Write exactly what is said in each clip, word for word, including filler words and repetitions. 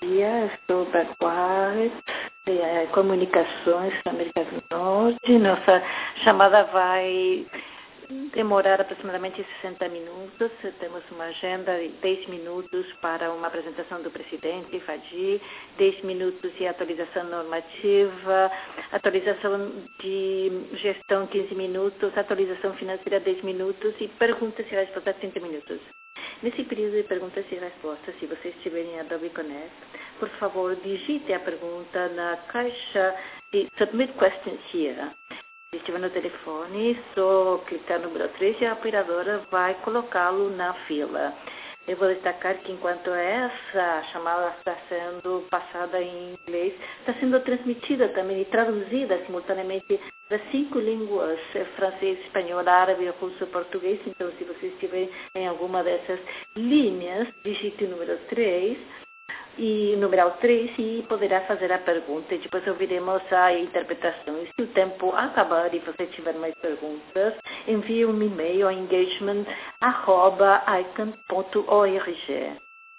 dia, eu sou da Quart, é, Comunicações da América do Norte. Nossa chamada vai demorar aproximadamente sessenta minutos. Temos uma agenda de dez minutos para uma apresentação do presidente, Fadi, dez minutos de atualização normativa, atualização de gestão, quinze minutos, atualização financeira, dez minutos e perguntas e respostas, trinta minutos. Nesse período de perguntas e respostas, se vocês estiverem em Adobe Connect, por favor, digite a pergunta na caixa de Submit Questions Here. Se estiver no telefone, só clicar no número três e a operadora vai colocá-lo na fila. Eu vou destacar que enquanto essa chamada está sendo passada em inglês, está sendo transmitida também e traduzida simultaneamente das cinco línguas, francês, espanhol, árabe, russo, português. Então, se você estiver em alguma dessas linhas, digite o número três. E numeral três e poderá fazer a pergunta. E depois ouviremos a interpretação. E se o tempo acabar e você tiver mais perguntas, envie um e-mail a engagement arroba icon ponto org.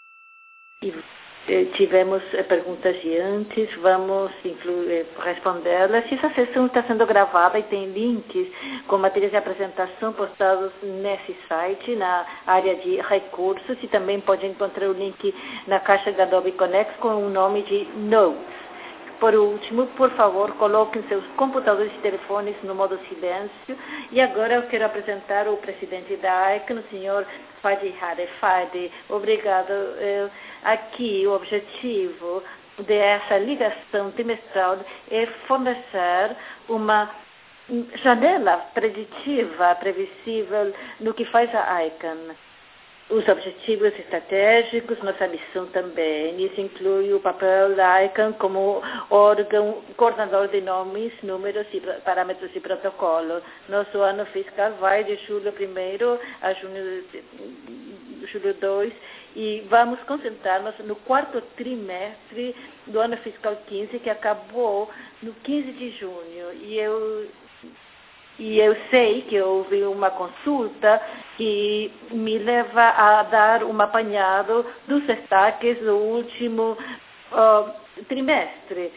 E tivemos perguntas de antes, vamos respondê-las. Essa sessão está sendo gravada e tem links com matérias de apresentação postados nesse site, na área de recursos, e também pode encontrar o link na caixa da Adobe Connect com o nome de Notes. Por último, por favor, coloquem seus computadores e telefones no modo silêncio. E agora eu quero apresentar o presidente da icon, o senhor Fadi Hare. Fadi, obrigado. Aqui o objetivo dessa ligação trimestral é fornecer uma janela preditiva, previsível no que faz a icon. Os objetivos estratégicos, nossa missão também. Isso inclui o papel da icon como órgão coordenador de nomes, números e parâmetros de protocolo. Nosso ano fiscal vai de julho primeiro a junho, julho dois e vamos concentrar-nos no quarto trimestre do ano fiscal quinze, que acabou no quinze de junho. E eu... E eu sei que houve uma consulta que me leva a dar um apanhado dos destaques do último uh, trimestre,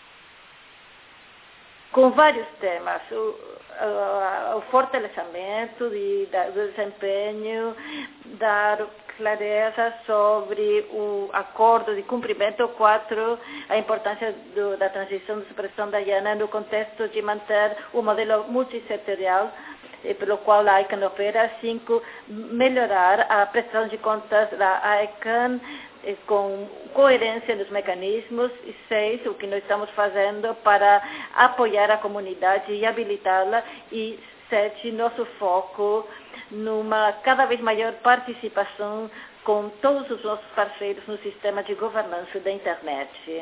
com vários temas. O, uh, o fortalecimento de, da, do desempenho, dar clareza sobre o acordo de cumprimento quatro, a importância do, da transição de supressão da IANA no contexto de manter o modelo multissetorial pelo qual a icon opera. Cinco, melhorar a prestação de contas da icon com coerência nos mecanismos. E seis, o que nós estamos fazendo para apoiar a comunidade e habilitá-la. E sete, nosso foco numa cada vez maior participação com todos os nossos parceiros no sistema de governança da internet.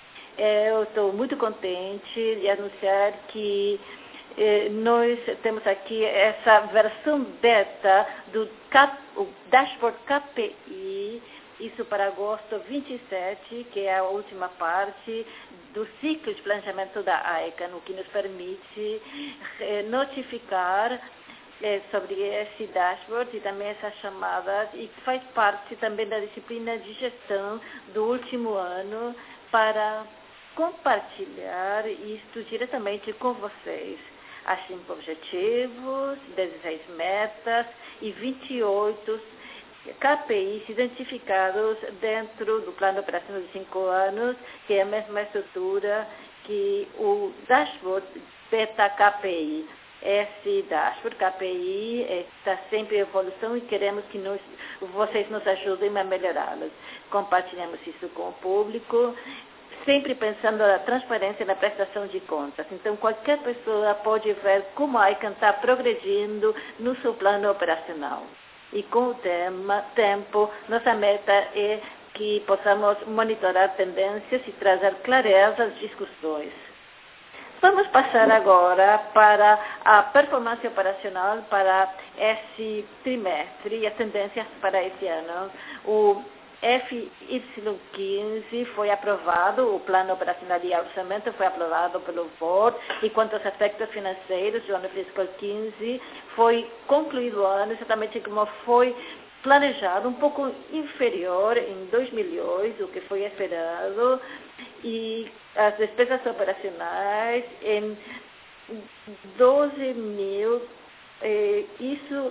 Eu estou muito contente de anunciar que eh, nós temos aqui essa versão beta do K, o Dashboard K P I, isso para agosto vinte e sete, que é a última parte do ciclo de planejamento da icon, o que nos permite eh, notificar É, sobre esse dashboard e também essas chamadas, e faz parte também da disciplina de gestão do último ano para compartilhar isto diretamente com vocês. As cinco objetivos, dezesseis metas e vinte e oito K P Is identificados dentro do plano operacional de cinco anos, que é a mesma estrutura que o dashboard Beta K P I. Esse dashboard K P I está sempre em evolução e queremos que nós, vocês nos ajudem a melhorá-los. Compartilhamos isso com o público, sempre pensando na transparência e na prestação de contas. Então, qualquer pessoa pode ver como a icon está progredindo no seu plano operacional. E com o tema, tempo, nossa meta é que possamos monitorar tendências e trazer clareza às discussões. Vamos passar agora para a performance operacional para esse trimestre e as tendências para esse ano. O F Y quinze foi aprovado, o plano operacional e orçamento foi aprovado pelo board, e quanto aos aspectos financeiros do ano fiscal quinze, foi concluído o ano exatamente como foi planejado um pouco inferior em dois milhões, o que foi esperado, e as despesas operacionais em doze mil. Eh, isso,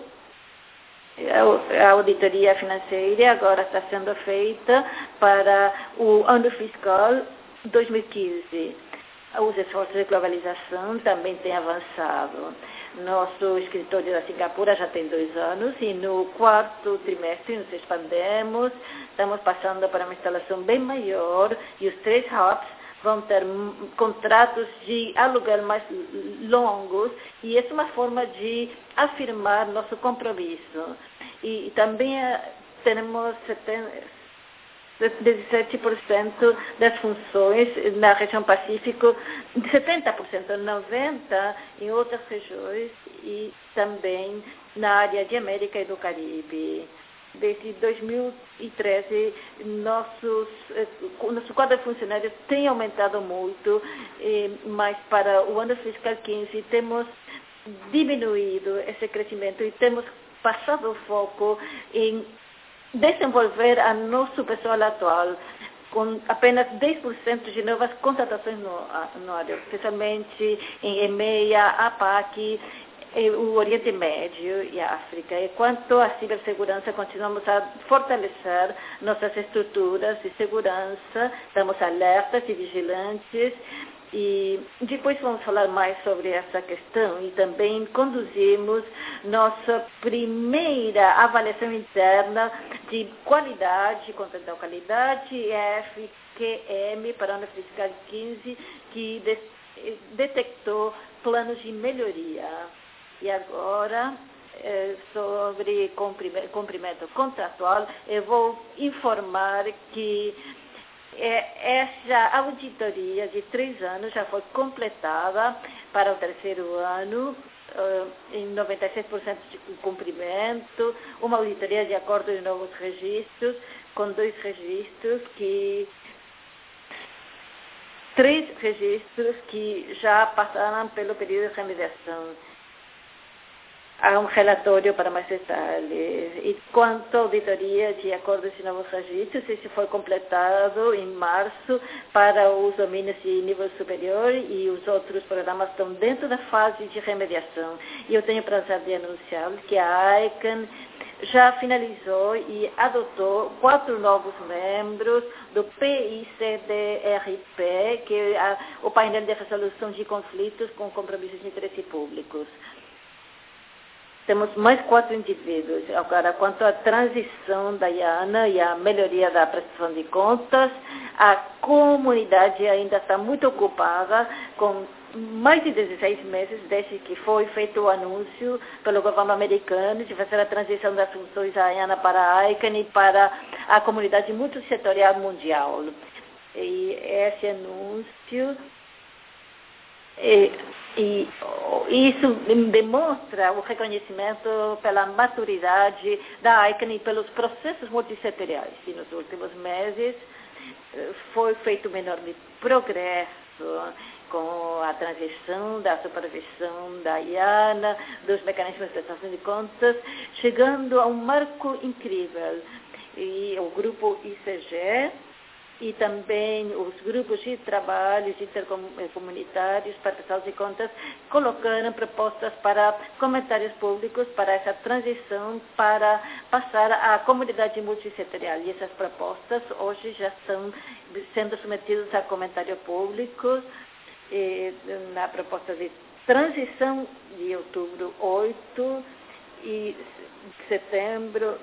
a auditoria financeira agora está sendo feita para o ano fiscal dois mil e quinze. Os esforços de globalização também têm avançado. Nosso escritório da Singapura já tem dois anos e no quarto trimestre nos expandemos, estamos passando para uma instalação bem maior e os três hubs vão ter contratos de aluguel mais longos e essa é uma forma de afirmar nosso compromisso. E, e também temos dezessete por cento das funções na região Pacífico, setenta por cento, noventa por cento em outras regiões e também na área de América e do Caribe. Desde dois mil e treze, nossos, nosso quadro de funcionários tem aumentado muito, mas para o ano fiscal quinze temos diminuído esse crescimento e temos passado o foco em desenvolver a nosso pessoal atual, com apenas dez por cento de novas contratações no, no área, especialmente em EMEA, APAC, o Oriente Médio e a África. E quanto à cibersegurança, continuamos a fortalecer nossas estruturas de segurança, estamos alertas e vigilantes, e depois vamos falar mais sobre essa questão. E também conduzimos nossa primeira avaliação interna de qualidade, controle da qualidade, F Q M, para o ano fiscal quinze, que de, detectou planos de melhoria. E agora, eh, sobre cumprimento contratual, eu vou informar que essa auditoria de três anos já foi completada para o terceiro ano, uh, em noventa e seis por cento de cumprimento, uma auditoria de acordo de novos registros, com dois registros que... três registros que já passaram pelo período de remediação. Há um relatório para mais detalhes. E quanto à auditoria de acordos de novos registros, esse foi completado em março para os domínios de nível superior e os outros programas estão dentro da fase de remediação. E eu tenho o prazer de anunciar que a ICANN já finalizou e adotou quatro novos membros do P I C D R P, que é o painel de resolução de conflitos com compromissos de interesse públicos. Temos mais quatro indivíduos. Agora, quanto à transição da IANA e à melhoria da prestação de contas, a comunidade ainda está muito ocupada com mais de dezesseis meses desde que foi feito o anúncio pelo governo americano de fazer a transição das funções da IANA para a ICANN e para a comunidade multissetorial mundial. E esse anúncio... E, e isso demonstra o reconhecimento pela maturidade da ICANN e pelos processos multissetoriais. E nos últimos meses foi feito um enorme progresso com a transição da supervisão da IANA, dos mecanismos de prestação de contas, chegando a um marco incrível. E o grupo I C G e também os grupos de trabalho intercomunitários para prestação de contas colocaram propostas para comentários públicos para essa transição para passar à comunidade multissetorial. E essas propostas hoje já estão sendo submetidas a comentário público e, na proposta de transição de outubro oito e setembro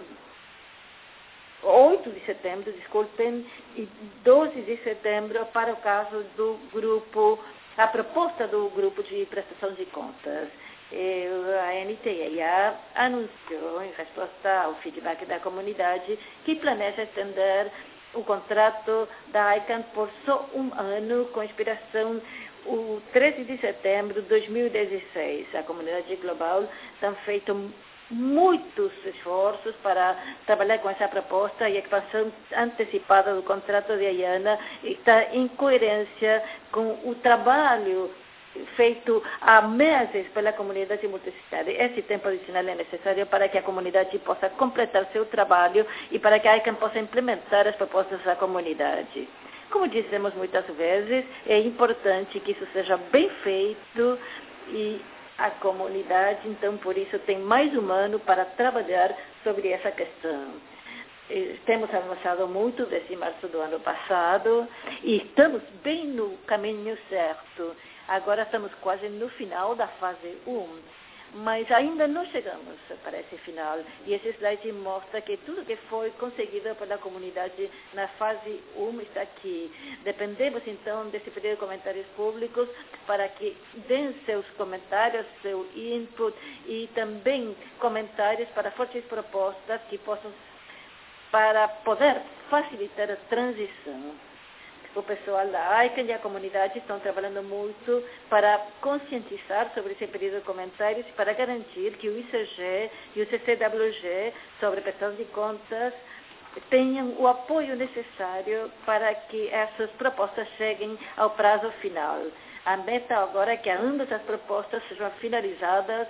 oito de setembro, desculpem, e doze de setembro para o caso do grupo, a proposta do grupo de prestação de contas. E a N T I A anunciou, em resposta ao feedback da comunidade, que planeja estender o contrato da ICANN por só um ano, com expiração o treze de setembro de dois mil e dezesseis. A comunidade global tem feito muitos esforços para trabalhar com essa proposta e a expansão antecipada do contrato de IANA está em coerência com o trabalho feito há meses pela comunidade multidisciplinar. Esse tempo adicional é necessário para que a comunidade possa completar seu trabalho e para que a ICANN possa implementar as propostas da comunidade. Como dissemos muitas vezes, é importante que isso seja bem feito e a comunidade, então, por isso, tem mais um ano para trabalhar sobre essa questão. Temos avançado muito desde março do ano passado e estamos bem no caminho certo. Agora estamos quase no final da fase um, mas ainda não chegamos para esse final. E esse slide mostra que tudo que foi conseguido pela comunidade na fase um está aqui. Dependemos, então, desse período de comentários públicos para que deem seus comentários, seu input e também comentários para fortes propostas que possam para poder facilitar a transição. O pessoal da ICANN e a comunidade estão trabalhando muito para conscientizar sobre esse período de comentários e para garantir que o I C G e o C C W G sobre prestação de contas tenham o apoio necessário para que essas propostas cheguem ao prazo final. A meta agora é que ambas as propostas sejam finalizadas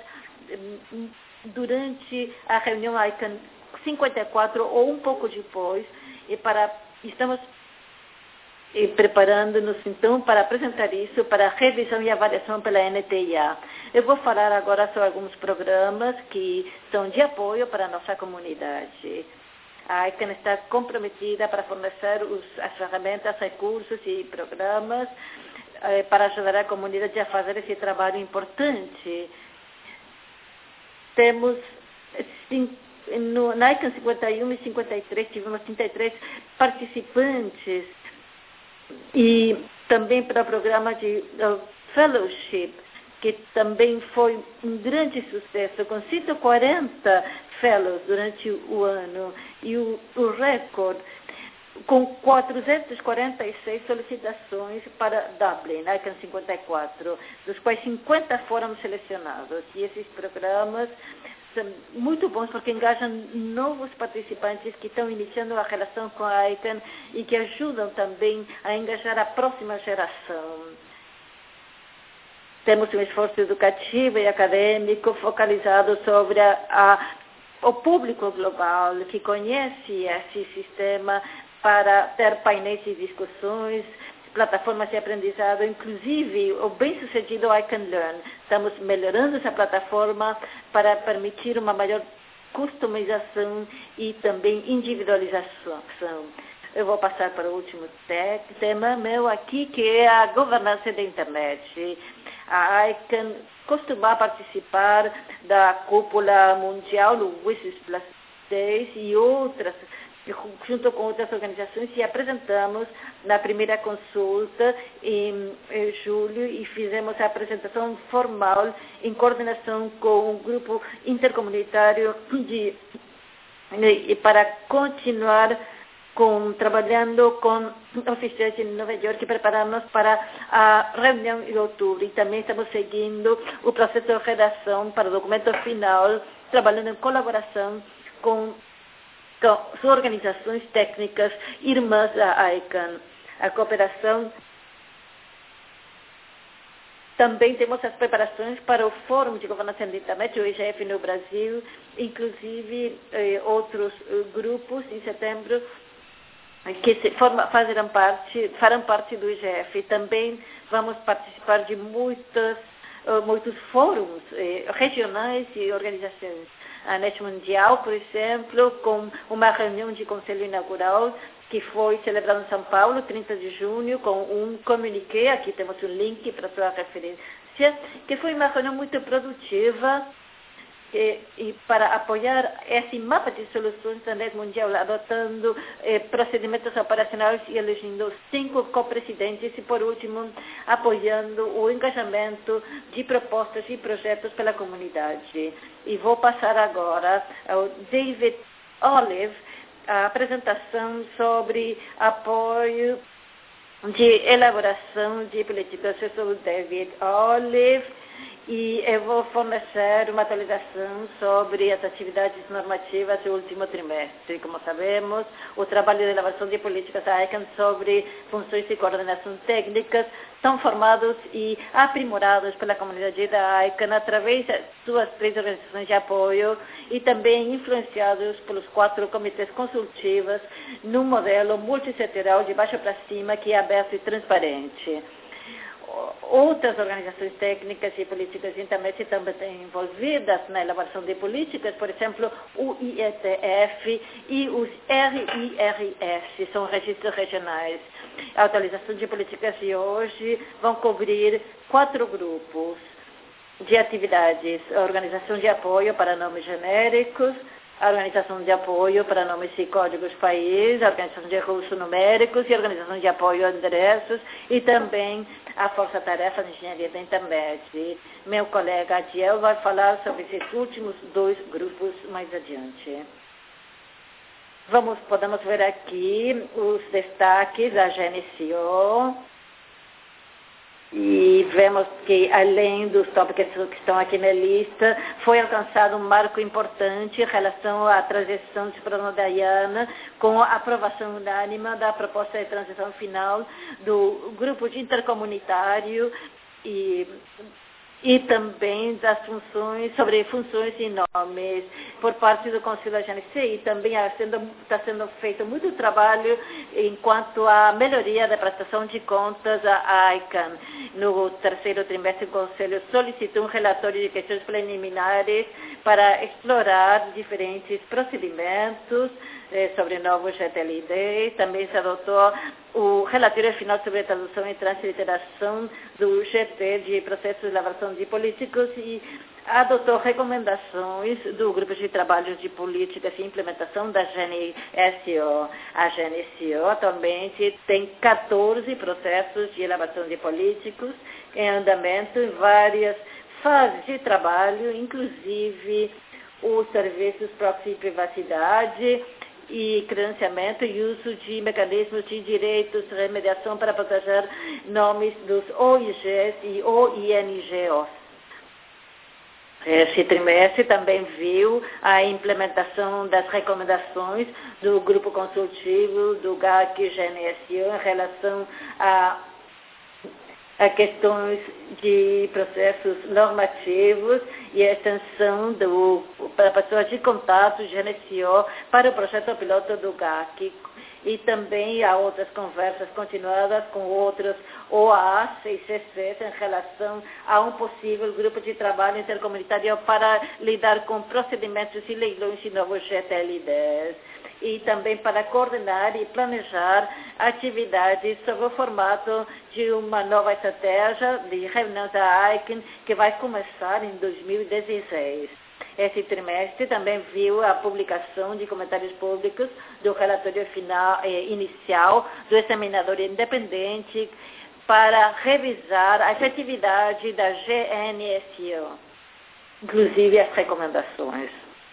durante a reunião ICANN cinquenta e quatro ou um pouco depois, e para, estamos e preparando-nos, então, para apresentar isso para a revisão e avaliação pela N T I A. Eu vou falar agora sobre alguns programas que são de apoio para a nossa comunidade. A ICANN está comprometida para fornecer os, as ferramentas, recursos e programas eh, para ajudar a comunidade a fazer esse trabalho importante. Temos cinco No, na ICANN cinquenta e um e cinquenta e três tivemos trinta e três participantes e também para o programa de uh, fellowship, que também foi um grande sucesso, com cento e quarenta fellows durante o ano e o, o recorde com quatrocentas e quarenta e seis solicitações para Dublin, ICANN cinquenta e quatro, dos quais cinquenta foram selecionados. E esses programas são muito bons porque engajam novos participantes que estão iniciando a relação com a ICANN e que ajudam também a engajar a próxima geração. Temos um esforço educativo e acadêmico focalizado sobre a, a, o público global que conhece esse sistema para ter painéis de discussões, plataformas de aprendizado, inclusive o bem-sucedido ICANN Learn. Estamos melhorando essa plataforma para permitir uma maior customização e também individualização. Eu vou passar para o último tema meu aqui, que é a governança da internet. A ICANN costuma participar da cúpula mundial, o Wishes Plus Days e outras, junto com outras organizações, e apresentamos na primeira consulta em, em julho e fizemos a apresentação formal em coordenação com um grupo intercomunitário de, e para continuar com, trabalhando com oficiais em Nova York e prepararmos para a reunião em outubro. E também estamos seguindo o processo de redação para o documento final, trabalhando em colaboração com com organizações técnicas irmãs da ICANN. A cooperação. Também temos as preparações para o Fórum de Governança da Internet, o I G F no Brasil, inclusive eh, outros eh, grupos em setembro que se forma, fazerão parte, farão parte do I G F. Também vamos participar de muitas, uh, muitos fóruns eh, regionais e organizações. A NET Mundial, por exemplo, com uma reunião de conselho inaugural que foi celebrada em São Paulo, trinta de junho, com um comuniqué, aqui temos um link para sua referência, que foi uma reunião muito produtiva e, e para apoiar esse mapa de soluções da NET Mundial, adotando eh, procedimentos operacionais e elegendo cinco co-presidentes e, por último, apoiando o engajamento de propostas e projetos pela comunidade. E vou passar agora ao David Olive, a apresentação sobre apoio de elaboração de políticas. Eu sou o David Olive E eu vou fornecer uma atualização sobre as atividades normativas do último trimestre. Como sabemos, o trabalho de elaboração de políticas da ICANN sobre funções de coordenação técnicas são formados e aprimorados pela comunidade da ICANN através de suas três organizações de apoio e também influenciados pelos quatro comitês consultivos num modelo multissetorial de baixo para cima que é aberto e transparente. Outras organizações técnicas e políticas internamente também estão envolvidas na elaboração de políticas, por exemplo, o I E T F e os R I R S, são registros regionais. A atualização de políticas de hoje vão cobrir quatro grupos de atividades: a organização de apoio para nomes genéricos, a organização de apoio para nomes e códigos país, a organização de recursos numéricos e a organização de apoio a endereços e também a força-tarefa de engenharia da internet. Meu colega Adiel vai falar sobre esses últimos dois grupos mais adiante. Vamos, podemos ver aqui os destaques da G N S O. E vemos que, além dos tópicos que estão aqui na lista, foi alcançado um marco importante em relação à transição de Supremo da IANA, com a aprovação unânime da proposta de transição final do grupo de intercomunitário e, e também das funções, sobre funções e nomes, por parte do Conselho da G N C. E também está sendo, está sendo feito muito trabalho enquanto à melhoria da prestação de contas à ICANN. No terceiro trimestre, o Conselho solicitou um relatório de questões preliminares para explorar diferentes procedimentos eh, sobre novos G T L D. Também se adotou o relatório final sobre a tradução e transliteração do G T de processos de elaboração de políticos e adotou recomendações do Grupo de Trabalho de Políticas e Implementação da G N S O. A G N S O atualmente tem quatorze processos de elaboração de políticos em andamento em várias fases de trabalho, inclusive os serviços proxy e privacidade e credenciamento e uso de mecanismos de direitos de remediação para proteger nomes dos O I Gs e O I N G Os. Esse trimestre também viu a implementação das recomendações do Grupo Consultivo do G A C e G N S O em relação a, a questões de processos normativos e a extensão do, para pessoas de contato G N S O para o projeto piloto do G A C. E também há outras conversas continuadas com outros O A As e C Cs em relação a um possível grupo de trabalho intercomunitário para lidar com procedimentos e leilões de novos G T L Ds. E também para coordenar e planejar atividades sobre o formato de uma nova estratégia de reunião da ICANN que vai começar em dois mil e dezesseis. Esse trimestre também viu a publicação de comentários públicos do relatório final, eh, inicial do examinador independente para revisar a efetividade da G N S O, inclusive as recomendações.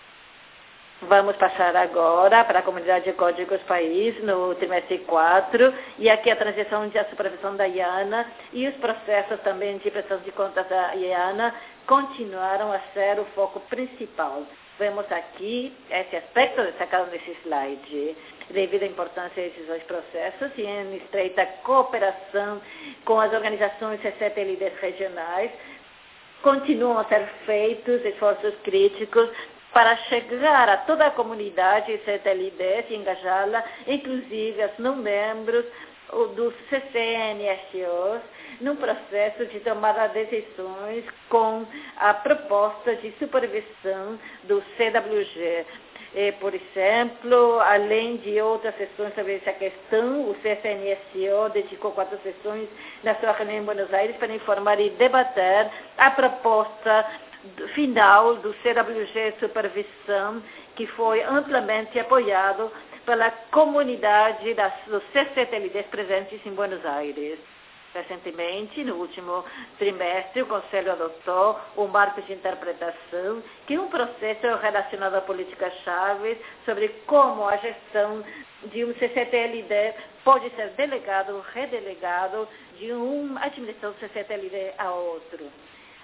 Vamos passar agora para a comunidade de códigos país no trimestre quatro, e aqui a transição de a supervisão da IANA e os processos também de prestação de contas da IANA continuaram a ser o foco principal. Vemos aqui esse aspecto destacado nesse slide, devido à importância desses dois processos e em estreita cooperação com as organizações C C T L Ds regionais, continuam a ser feitos esforços críticos para chegar a toda a comunidade C T L Ds e engajá-la, inclusive os não-membros dos C C N S Os, num processo de tomada de decisões com a proposta de supervisão do C W G. E, por exemplo, além de outras sessões sobre essa questão, o C C N S O dedicou quatro sessões na sua reunião em Buenos Aires para informar e debater a proposta final do C W G Supervisão, que foi amplamente apoiado pela comunidade das, dos C C T L Ds presentes em Buenos Aires. Recentemente, no último trimestre, o Conselho adotou um marco de interpretação, que é um processo relacionado a políticas-chave sobre como a gestão de um C C T L D pode ser delegado ou redelegado de uma administração do C C T L D a outro.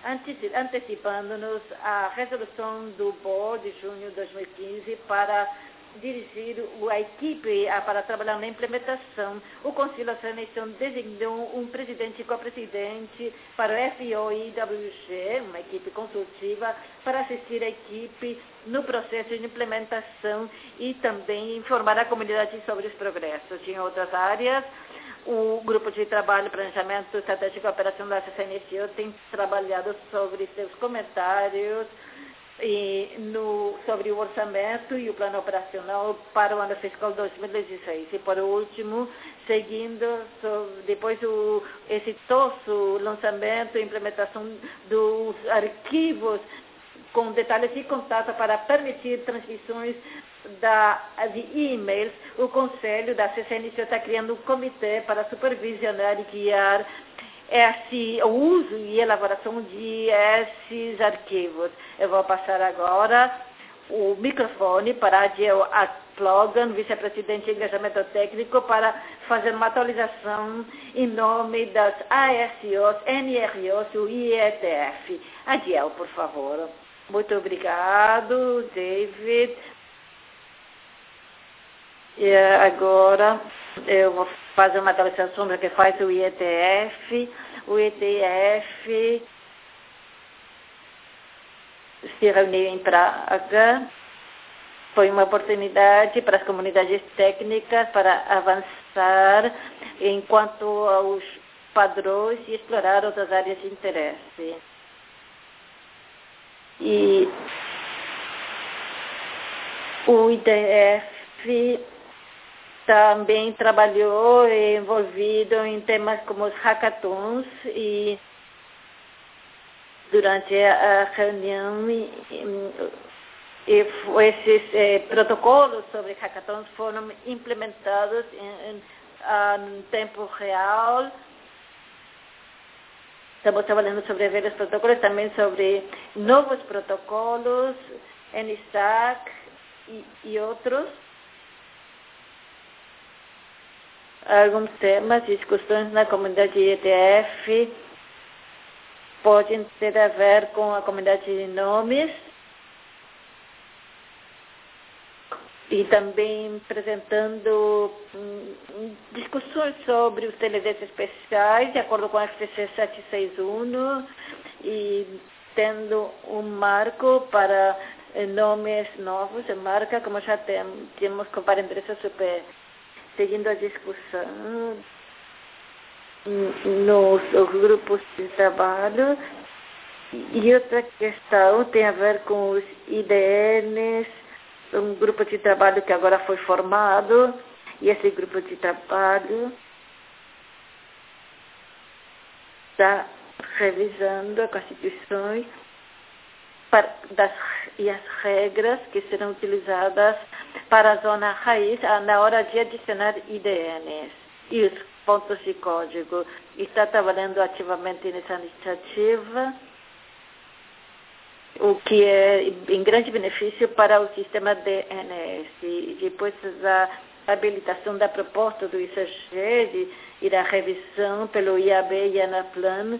antecipando-nos à resolução do board de junho de dois mil e quinze para dirigir a equipe para trabalhar na implementação. O Conselho de Administração designou um presidente e co-presidente para o F O I W G, uma equipe consultiva, para assistir a equipe no processo de implementação e também informar a comunidade sobre os progressos. Em outras áreas, o Grupo de Trabalho, Planejamento Estratégico e Operação da C N C O tem trabalhado sobre seus comentários e no, sobre o orçamento e o plano operacional para o ano fiscal dois mil e dezesseis. E, por último, seguindo, sobre, depois do exitoso lançamento e implementação dos arquivos com detalhes e contato para permitir transmissões da, de e-mails, o Conselho da C C N C O está criando um comitê para supervisionar e guiar esse, o uso e elaboração de esses arquivos. Eu vou passar agora o microfone para a Jill Logan, vice-presidente de engajamento técnico, para fazer uma atualização em nome das A S Os, N R Os e o I E T F. A Jill, por favor. Muito obrigado, David. E agora eu vou fazer uma atualização do que faz o I E T F. O I E T F se reuniu em Praga. Foi uma oportunidade para as comunidades técnicas para avançar enquanto aos padrões e explorar outras áreas de interesse. E o I D F também trabalhou envolvido em temas como os hackathons e durante a reunião e, e esses eh, protocolos sobre hackathons foram implementados em, em, em tempo real. Estamos trabalhando sobre velhos protocolos, também sobre novos protocolos, N S A C e, e outros. Alguns temas e discussões na comunidade I E T F podem ter a ver com a comunidade de nomes e também apresentando hum, discussões sobre os T L Ds especiais, de acordo com a F T C setecentos e sessenta e um, e tendo um marco para eh, nomes novos de marca, como já tem, temos com para empresas super. Seguindo a discussão nos grupos de trabalho. E outra questão tem a ver com os I D Ns, um grupo de trabalho que agora foi formado, e esse grupo de trabalho está revisando a Constituição para, das, e as regras que serão utilizadas para a zona raiz na hora de adicionar I D Ns e os pontos de código. Está trabalhando ativamente nessa iniciativa, o que é em grande benefício para o sistema D N S. E depois da habilitação da proposta do I C G de, e da revisão pelo I A B e ANAPLAN,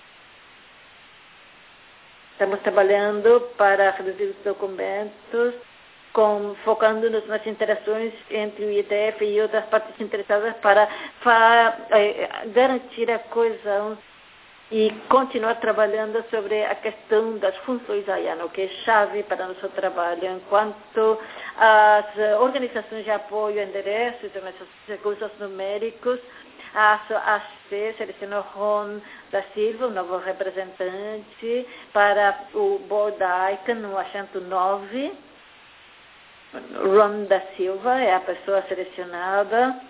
estamos trabalhando para reduzir os documentos, com, focando-nos nas interações entre o I T F e outras partes interessadas para, para eh, garantir a coesão e continuar trabalhando sobre a questão das funções I A N, o que é chave para o nosso trabalho, enquanto as organizações de apoio a endereços e nossos recursos numéricos. A A C selecionou Ron da Silva, o novo representante, para o Board Icon no assento nove. Ron da Silva é a pessoa selecionada.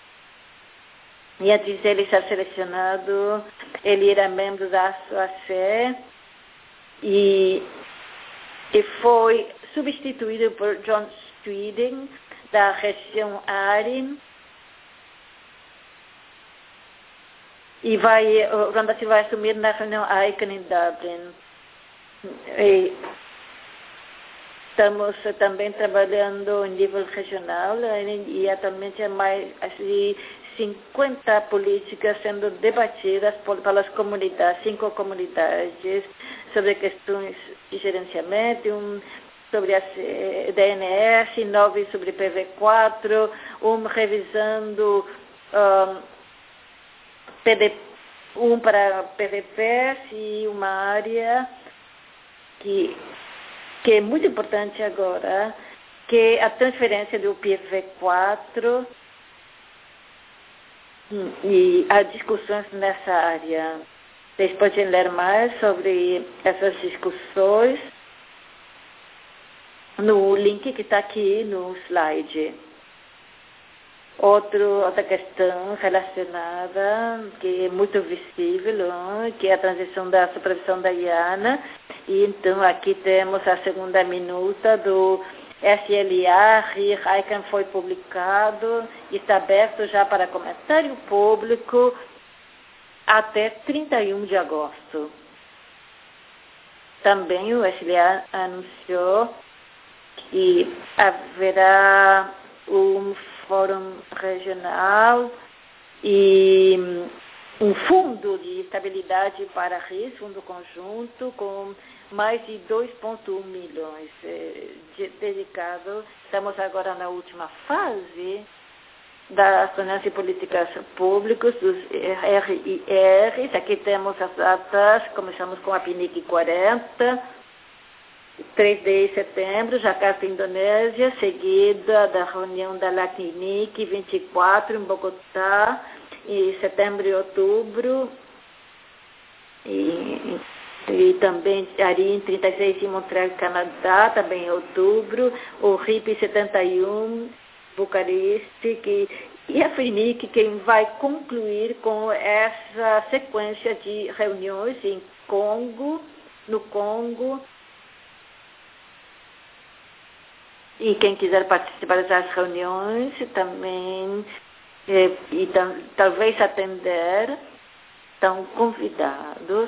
E antes dele ser selecionado, ele era membro da A C e, e foi substituído por John Streeding, da região Arin. E vai, o Ron da Silva vai assumir na reunião Icon em Dublin. E estamos também trabalhando em nível regional e atualmente é mais, assim, cinquenta políticas sendo debatidas por, pelas comunidades, cinco comunidades, sobre questões de gerenciamento, um sobre a D N S, nove sobre P V quatro, um revisando um, P D, um para P V Ps e uma área que, que é muito importante agora, que é a transferência do P V quatro e há discussões nessa área. Vocês podem ler mais sobre essas discussões no link que está aqui no slide. Outro, outra questão relacionada, que é muito visível, que é a transição da supervisão da Guiana. E então aqui temos a segunda minuta do S L A, R I R, I C A N foi publicado, está aberto já para comentário público até trinta e um de agosto. Também o S L A anunciou que haverá um fórum regional e um fundo de estabilidade para R I S, fundo conjunto, com mais de dois vírgula um milhões eh, de, dedicado. Estamos agora na última fase das reuniões de políticas públicas, dos R I Rs. Aqui temos as datas, começamos com a P N I C quarenta, três de setembro, Jakarta, Indonésia, seguida da reunião da LACNIC, vinte e quatro, em Bogotá, em setembro e outubro, e, e também ali em trinta e seis em Montreal, Canadá, também em outubro, o R I P setenta e um, Bucareste, que, e a F N I C, quem vai concluir com essa sequência de reuniões em Congo, no Congo. E quem quiser participar dessas reuniões também, é, e tam, talvez atender, estão convidados.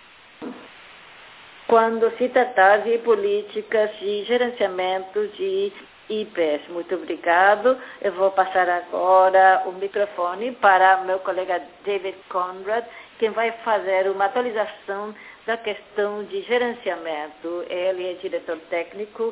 Quando se tratar de políticas de gerenciamento de I Ps. Muito obrigado. Eu vou passar agora o microfone para meu colega David Conrad, quem vai fazer uma atualização da questão de gerenciamento. Ele é diretor técnico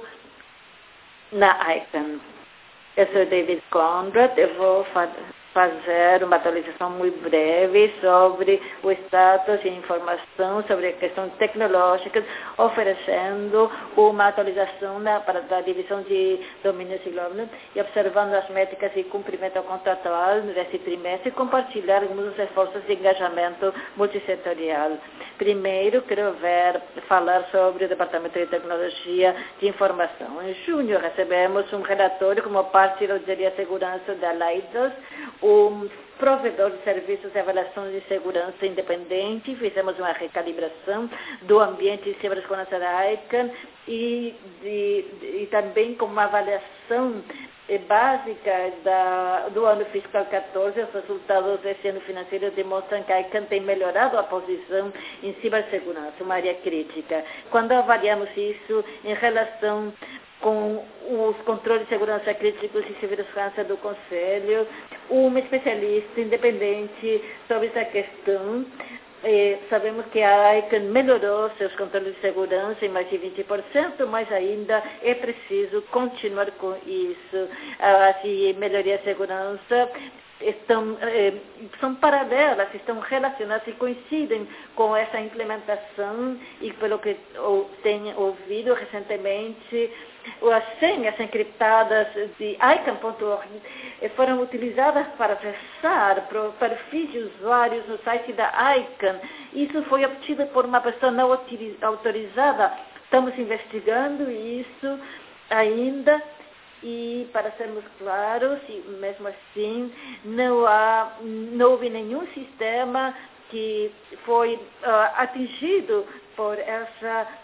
na I C A N. Eu sou David Conrad, eu vou fa fazer uma atualização muito breve sobre o status e informação sobre a questão tecnológica, oferecendo uma atualização na, para a divisão de domínios e globos e observando as métricas de cumprimento contratual desse trimestre e compartilhar alguns dos esforços de engajamento multissetorial. Primeiro, quero ver, falar sobre o Departamento de Tecnologia de Informação. Em junho, recebemos um relatório como parte da Auditoria de Segurança da Leidos, um provedor de serviços de avaliação de segurança independente. Fizemos uma recalibração do ambiente de cibersegurança da I C A N e, de, de, e também com uma avaliação básica da, do ano fiscal quatorze, os resultados desse ano financeiro demonstram que a I C A N tem melhorado a posição em cibersegurança, uma área crítica. Quando avaliamos isso em relação com os controles de segurança críticos e cibersegurança do Conselho, um especialista independente sobre essa questão, Eh, sabemos que a I C A N melhorou seus controles de segurança em mais de vinte por cento, mas ainda é preciso continuar com isso. As melhorias de segurança estão, eh, são paralelas, estão relacionadas e coincidem com essa implementação e pelo que eu tenho ouvido recentemente, as senhas encriptadas de I C A N ponto org foram utilizadas para acessar perfis de usuários no site da I C A N. Isso foi obtido por uma pessoa não autorizada. Estamos investigando isso ainda. E, para sermos claros, e mesmo assim, não, há, não houve nenhum sistema que foi uh, atingido por essa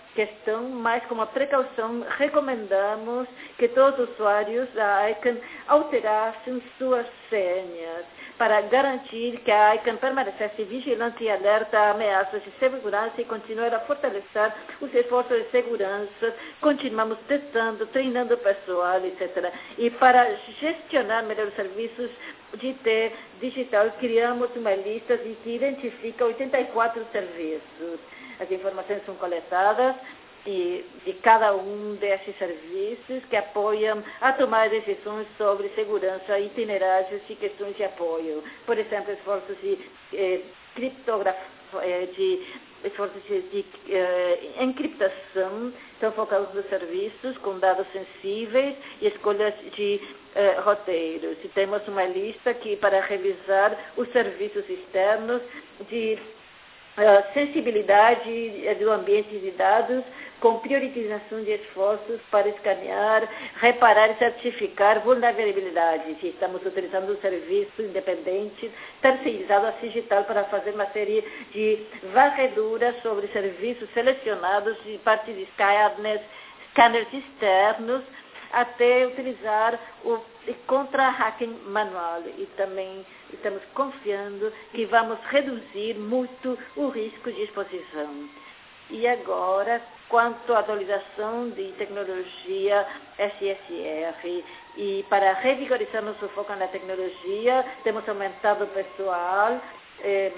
questão, mas como precaução, recomendamos que todos os usuários da ICANN alterassem suas senhas para garantir que a ICANN permanecesse vigilante e alerta a ameaças de segurança e continuar a fortalecer os esforços de segurança. Continuamos testando, treinando o pessoal, etcétera. E para gestionar melhor os serviços de I T digital, criamos uma lista que identifica oitenta e quatro serviços. As informações são coletadas e de cada um desses serviços que apoiam a tomar decisões sobre segurança, itinerários e questões de apoio. Por exemplo, esforços de eh, criptografia, eh, de esforços de, de eh, encriptação, estão focados nos serviços com dados sensíveis e escolhas de eh, roteiros. E temos uma lista aqui para revisar os serviços externos de Uh, sensibilidade do ambiente de dados, com priorização de esforços para escanear, reparar e certificar vulnerabilidades. E estamos utilizando um serviço independente, terceirizado a Sigital, para fazer uma série de varreduras sobre serviços selecionados de parte de scanners, scanners externos, até utilizar o contra-hacking manual. E também estamos confiando que vamos reduzir muito o risco de exposição. E agora, quanto à atualização de tecnologia S S R, e para revigorizar nosso foco na tecnologia, temos aumentado o pessoal eh,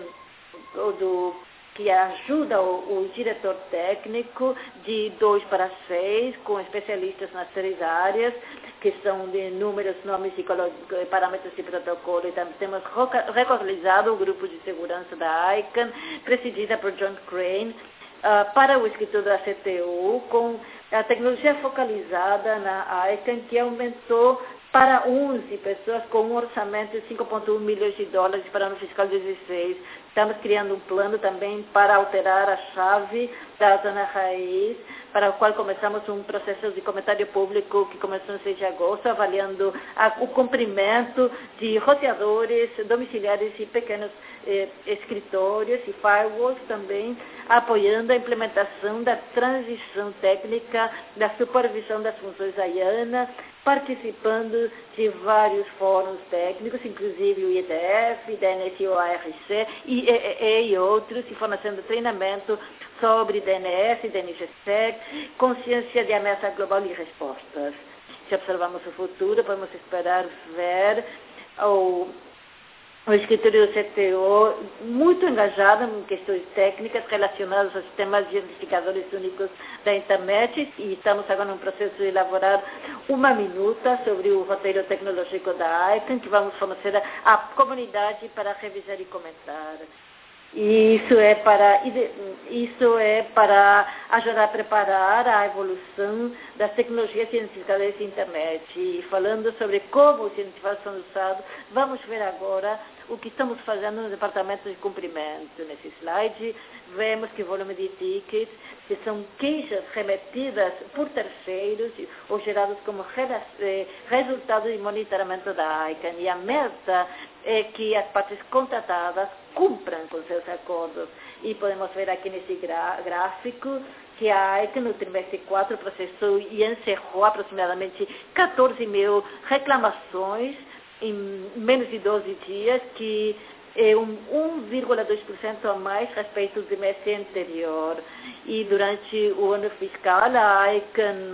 do que ajuda o, o diretor técnico de dois para seis, com especialistas nas três áreas, que são de números, nomes e parâmetros de protocolo. E também temos regularizado o grupo de segurança da ICANN, presidida por John Crane, uh, para o escritório da C T U, com a tecnologia focalizada na ICANN, que aumentou para onze pessoas, com um orçamento de cinco vírgula um milhões de dólares para o ano fiscal dezesseis. Estamos criando um plano também para alterar a chave da zona raiz, para o qual começamos um processo de comentário público que começou no seis de agosto, avaliando a, o cumprimento de roteadores domiciliares e pequenos eh, escritórios e firewalls, também apoiando a implementação da transição técnica, da supervisão das funções da IANA, participando de vários fóruns técnicos, inclusive o I E D F, D N S e o A R C, e, e, e outros, e fornecendo treinamento sobre D N S, D N G S E C, consciência de ameaça global e respostas. Se observamos o futuro, podemos esperar ver o o escritório do C T O muito engajado em questões técnicas relacionadas aos sistemas de identificadores únicos da internet, e estamos agora no processo de elaborar uma minuta sobre o roteiro tecnológico da ICANN, que vamos fornecer à comunidade para revisar e comentar. E isso é para, isso é para ajudar a preparar a evolução das tecnologias identificadoras de internet. E falando sobre como os identificadores são usados, vamos ver agora o que estamos fazendo no departamento de cumprimento. Nesse slide, vemos que o volume de tickets, que são queixas remetidas por terceiros ou gerados como resultado de monitoramento da ICANN. E a meta é que as partes contratadas cumpram com seus acordos. E podemos ver aqui nesse gráfico que a ICANN no trimestre quatro processou e encerrou aproximadamente quatorze mil reclamações em menos de doze dias, que é um um vírgula dois por cento a mais respeito do trimestre anterior. E durante o ano fiscal, a ICANN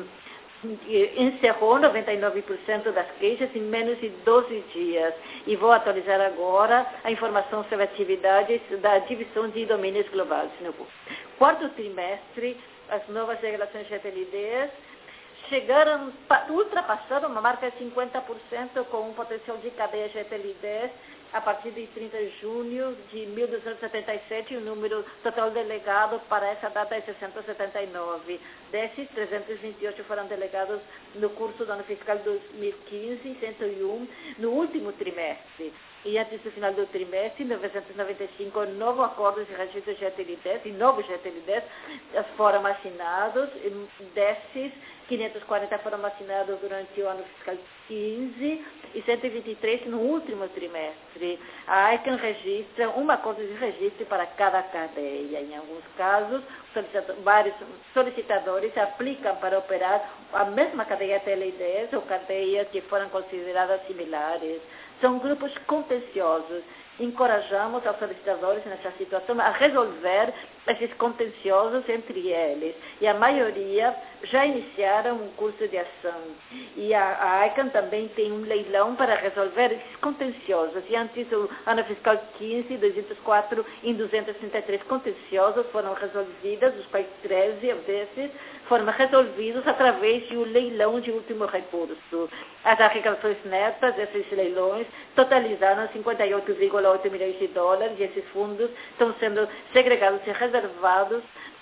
encerrou noventa e nove por cento das queixas em menos de doze dias. E vou atualizar agora a informação sobre atividades da divisão de domínios globais. No quarto trimestre, as novas regulações G T L Ds chegaram, ultrapassaram uma marca de cinquenta por cento, com um potencial de cadeia G T L Ds a partir de trinta de junho de mil duzentos e setenta e sete, e o número total delegado para essa data é seiscentos e setenta e nove. Desses, trezentos e vinte e oito foram delegados no curso do ano fiscal dois mil e quinze e cento e um no último trimestre. E antes do final do trimestre, em novecentos e noventa e cinco, novo acordo de registro G T L dez e novo G T L dez foram assinados. Desses, quinhentos e quarenta foram assinados durante o ano fiscal quinze e cento e vinte e três no último trimestre. A ICANN registra um acordo de registro para cada cadeia. Em alguns casos, solicitador, vários solicitadores aplicam para operar a mesma cadeia T L dez ou cadeias que foram consideradas similares. São grupos contenciosos. Encorajamos os solicitadores nessa situação a resolver esses contenciosos entre eles. E a maioria já iniciaram um curso de ação. E a, a ICANN também tem um leilão para resolver esses contenciosos. E antes do ano fiscal quinze, duzentos e quatro em duzentos e sessenta e três contenciosos foram resolvidos, os quais treze desses foram resolvidos através de um leilão de último recurso. As arrecadações netas desses leilões totalizaram cinquenta e oito vírgula oito milhões de dólares e esses fundos estão sendo segregados e reservados,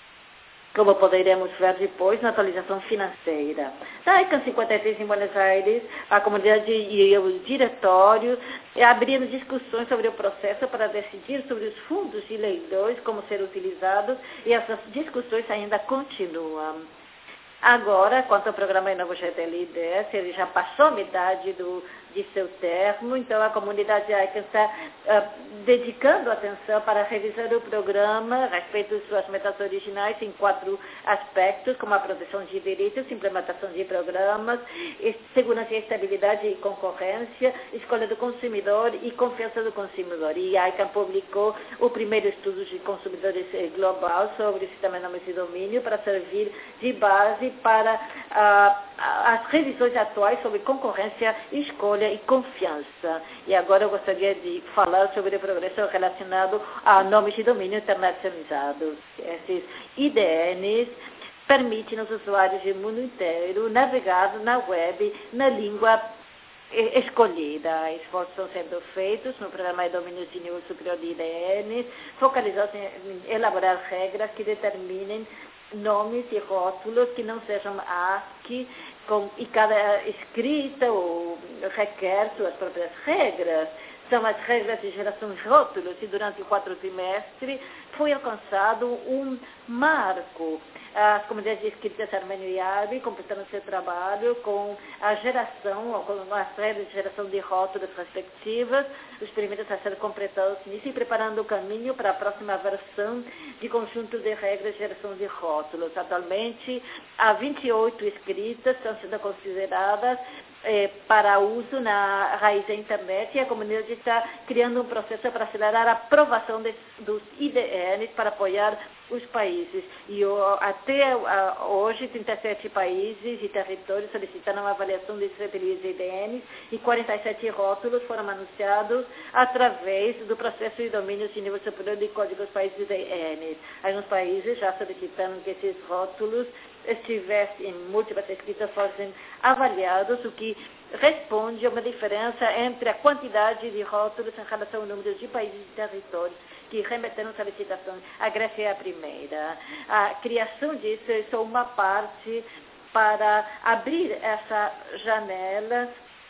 como poderemos ver depois, na atualização financeira. Na ICANN cinquenta e três em Buenos Aires, a comunidade e o diretório abriram discussões sobre o processo para decidir sobre os fundos de leilões, como ser utilizados, e essas discussões ainda continuam. Agora, quanto ao programa Novo G T L dez, ele já passou metade do, de seu termo, então a comunidade ICANN está uh, dedicando atenção para revisar o programa a respeito de suas metas originais em quatro aspectos, como a proteção de direitos, implementação de programas, segurança e estabilidade e concorrência, escolha do consumidor e confiança do consumidor. E a ICANN publicou o primeiro estudo de consumidores global sobre o sistema de nomes de domínio para servir de base para ah, as revisões atuais sobre concorrência, escolha e confiança. E agora eu gostaria de falar sobre o progresso relacionado a nomes de domínio internacionalizados. Esses I D Ns permitem aos usuários do mundo inteiro navegar na web na língua escolhida. Esforços estão sendo feitos no programa de domínios de nível superior de I D Ns, focalizados em elaborar regras que determinem nomes e rótulos que não sejam A S C I I, com, e cada escrita ou requer suas próprias regras. São as regras de geração de rótulos e durante o quarto trimestre foi alcançado um marco. As comunidades de escritas armênio e árabe completaram seu trabalho com a geração, com as regras de geração de rótulos respectivas, os primeiros a ser completados nisso e preparando o caminho para a próxima versão de conjunto de regras de geração de rótulos. Atualmente, há vinte e oito escritas que estão sendo consideradas Eh, para uso na raiz da internet, e a comunidade está criando um processo para acelerar a aprovação de, dos I D Ns para apoiar os países. E o, até a, hoje, trinta e sete países e territórios solicitaram a avaliação desses I D Ns e quarenta e sete rótulos foram anunciados através do processo de domínios de nível superior de códigos países I D Ns. Alguns países já solicitaram que esses rótulos estivessem em múltiplas escritas fossem avaliados, o que responde a uma diferença entre a quantidade de rótulos em relação ao número de países e territórios que remeteram solicitações. A Grécia é a primeira. A criação disso é só uma parte para abrir essa janela.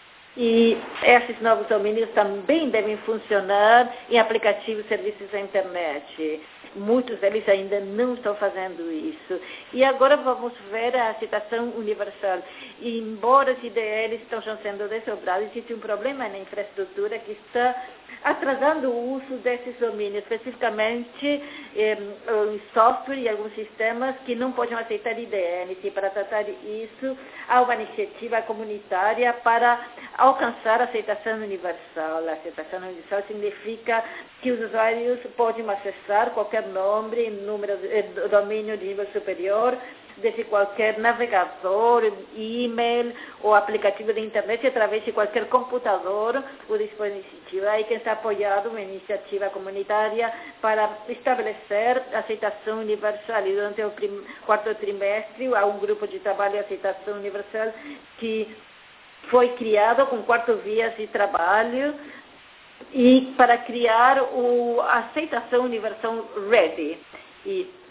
E esses novos domínios também devem funcionar em aplicativos e serviços da internet. Muitos deles ainda não estão fazendo isso. E agora vamos ver a citação universal. E, embora os I D Ns estão sendo desdobrados, existe um problema na infraestrutura que está atrasando o uso desses domínios, especificamente eh, o software e alguns sistemas que não podem aceitar I D Ns. E para tratar isso, há uma iniciativa comunitária para alcançar a aceitação universal. A aceitação universal significa que os usuários podem acessar qualquer nome, número, eh, domínio de nível superior, desde qualquer navegador, e-mail ou aplicativo de internet através de qualquer computador ou dispositivo. Aí quem está apoiado uma iniciativa comunitária para estabelecer aceitação universal. E durante o prim- quarto trimestre há um grupo de trabalho de aceitação universal que foi criado com quatro vias de trabalho e para criar o, a aceitação universal ready. E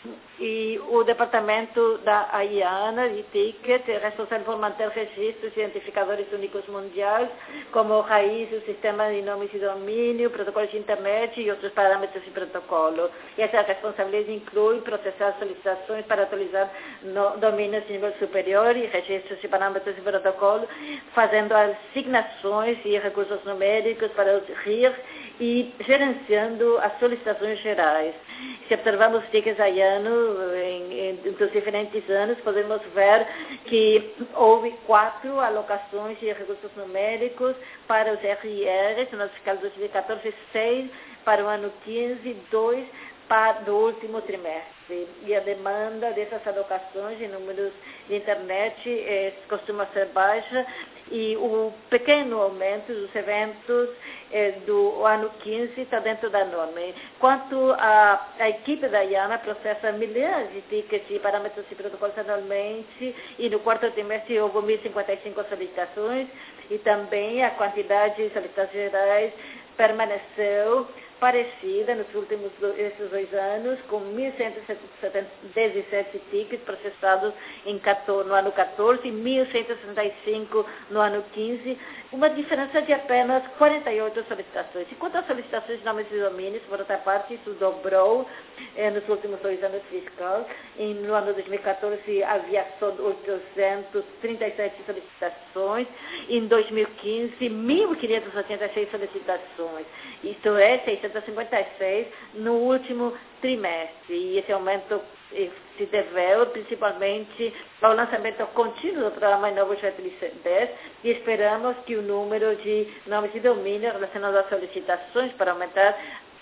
E o departamento da AIANA, de Ticket, é responsável por manter registros e identificadores únicos mundiais, como raiz, o sistema de nomes e domínio, protocolos de internet e outros parâmetros e protocolo. E essa responsabilidade inclui processar solicitações para atualizar no, domínios de nível superior e registros e parâmetros e protocolo, fazendo assignações e recursos numéricos para os R I R e gerenciando as solicitações gerais. Se observamos os tickets AIANO em, em, dos diferentes anos, podemos ver que houve quatro alocações de recursos numéricos para os R I Rs, no fiscal dois mil e quatorze, seis para o ano quinze, dois para do último trimestre. E a demanda dessas alocações em números de internet eh, costuma ser baixa, e o pequeno aumento dos eventos eh, do ano quinze está dentro da norma. Quanto à a equipe da AIANA, processa milhares de tickets e parâmetros e protocolos anualmente, e no quarto trimestre houve mil e cinquenta e cinco solicitações, e também a quantidade de solicitações gerais permaneceu parecida nos últimos dois, esses dois anos, com mil cento e dezessete tickets processados em quatorze, no ano quatorze e mil cento e sessenta e cinco no ano quinze, uma diferença de apenas quarenta e oito solicitações. E quanto às solicitações de nomes e domínios, por outra parte, isso dobrou eh, nos últimos dois anos fiscais. E no ano dois mil e quatorze havia só oitocentas e trinta e sete solicitações, e em dois mil e quinze, mil quinhentas e oitenta e seis solicitações. Isto é, seiscentas e cinquenta e seis no último trimestre. E esse aumento se deveu principalmente ao lançamento contínuo do programa Novo G T L dez, e esperamos que o número de nomes de domínio relacionados às solicitações para aumentar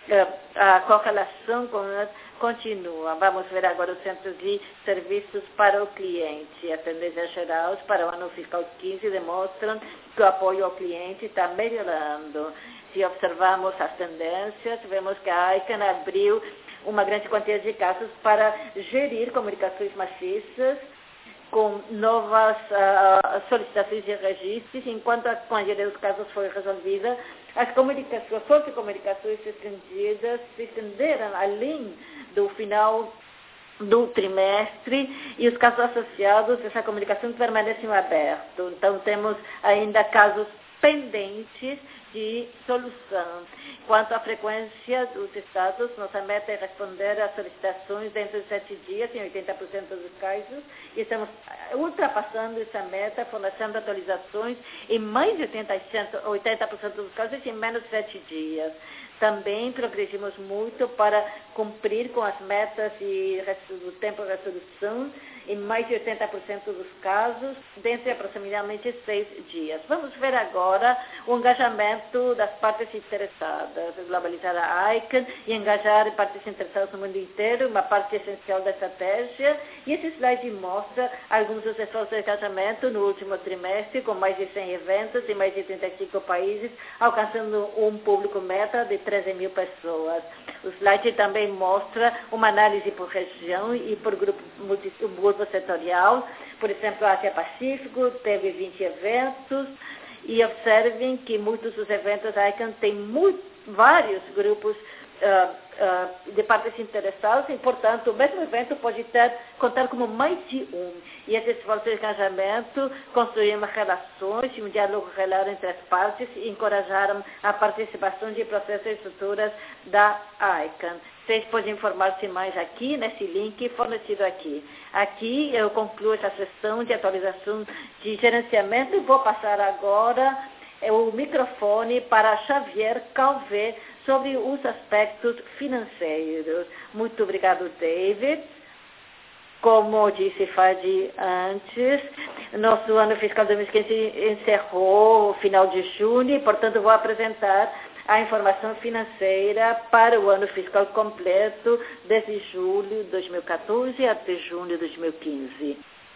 a correlação com a continua. Vamos ver agora os centros de serviços para o cliente. As tendências gerais para o ano fiscal quinze demonstram que o apoio ao cliente está melhorando. Se observarmos as tendências, vemos que a ICANN abriu uma grande quantidade de casos para gerir comunicações maciças, com novas uh, solicitações de registros, enquanto a maioria dos casos foi resolvida, as comunicações, as comunicações estendidas se estenderam além do final do trimestre, e os casos associados, essa comunicação permanecem abertos. Então, temos ainda casos pendentes de solução. Quanto à frequência dos estados, nossa meta é responder às solicitações dentro de sete dias, em oitenta por cento dos casos, e estamos ultrapassando essa meta, fornecendo atualizações em mais de oitenta por cento dos casos em menos de sete dias. Também progredimos muito para cumprir com as metas e do tempo de resolução em mais de oitenta por cento dos casos, dentro de aproximadamente seis dias. Vamos ver agora o engajamento das partes interessadas, globalizar a ICANN e engajar partes interessadas no mundo inteiro, uma parte essencial da estratégia. E esse slide mostra alguns dos esforços de engajamento no último trimestre, com mais de cem eventos em mais de trinta e cinco países, alcançando um público meta de treze mil pessoas. O slide também mostra uma análise por região e por grupo, multi, grupo setorial. Por exemplo, a Ásia-Pacífico teve vinte eventos, e observem que muitos dos eventos da ICANN têm muito, vários grupos uh, uh, de partes interessadas, e, portanto, o mesmo evento pode ter, contar como mais de um. E esse esforço de engajamento construíram relações e um diálogo real entre as partes e encorajaram a participação de processos e estruturas da ICANN. Vocês podem informar-se mais aqui, nesse link fornecido aqui. Aqui eu concluo essa sessão de atualização de gerenciamento e vou passar agora o microfone para Xavier Calvé sobre os aspectos financeiros. Muito obrigado, David. Como disse Fadi antes, nosso ano fiscal dois mil e quinze encerrou no final de junho, e, portanto, vou apresentar a informação financeira para o ano fiscal completo, desde julho de dois mil e quatorze até junho de dois mil e quinze.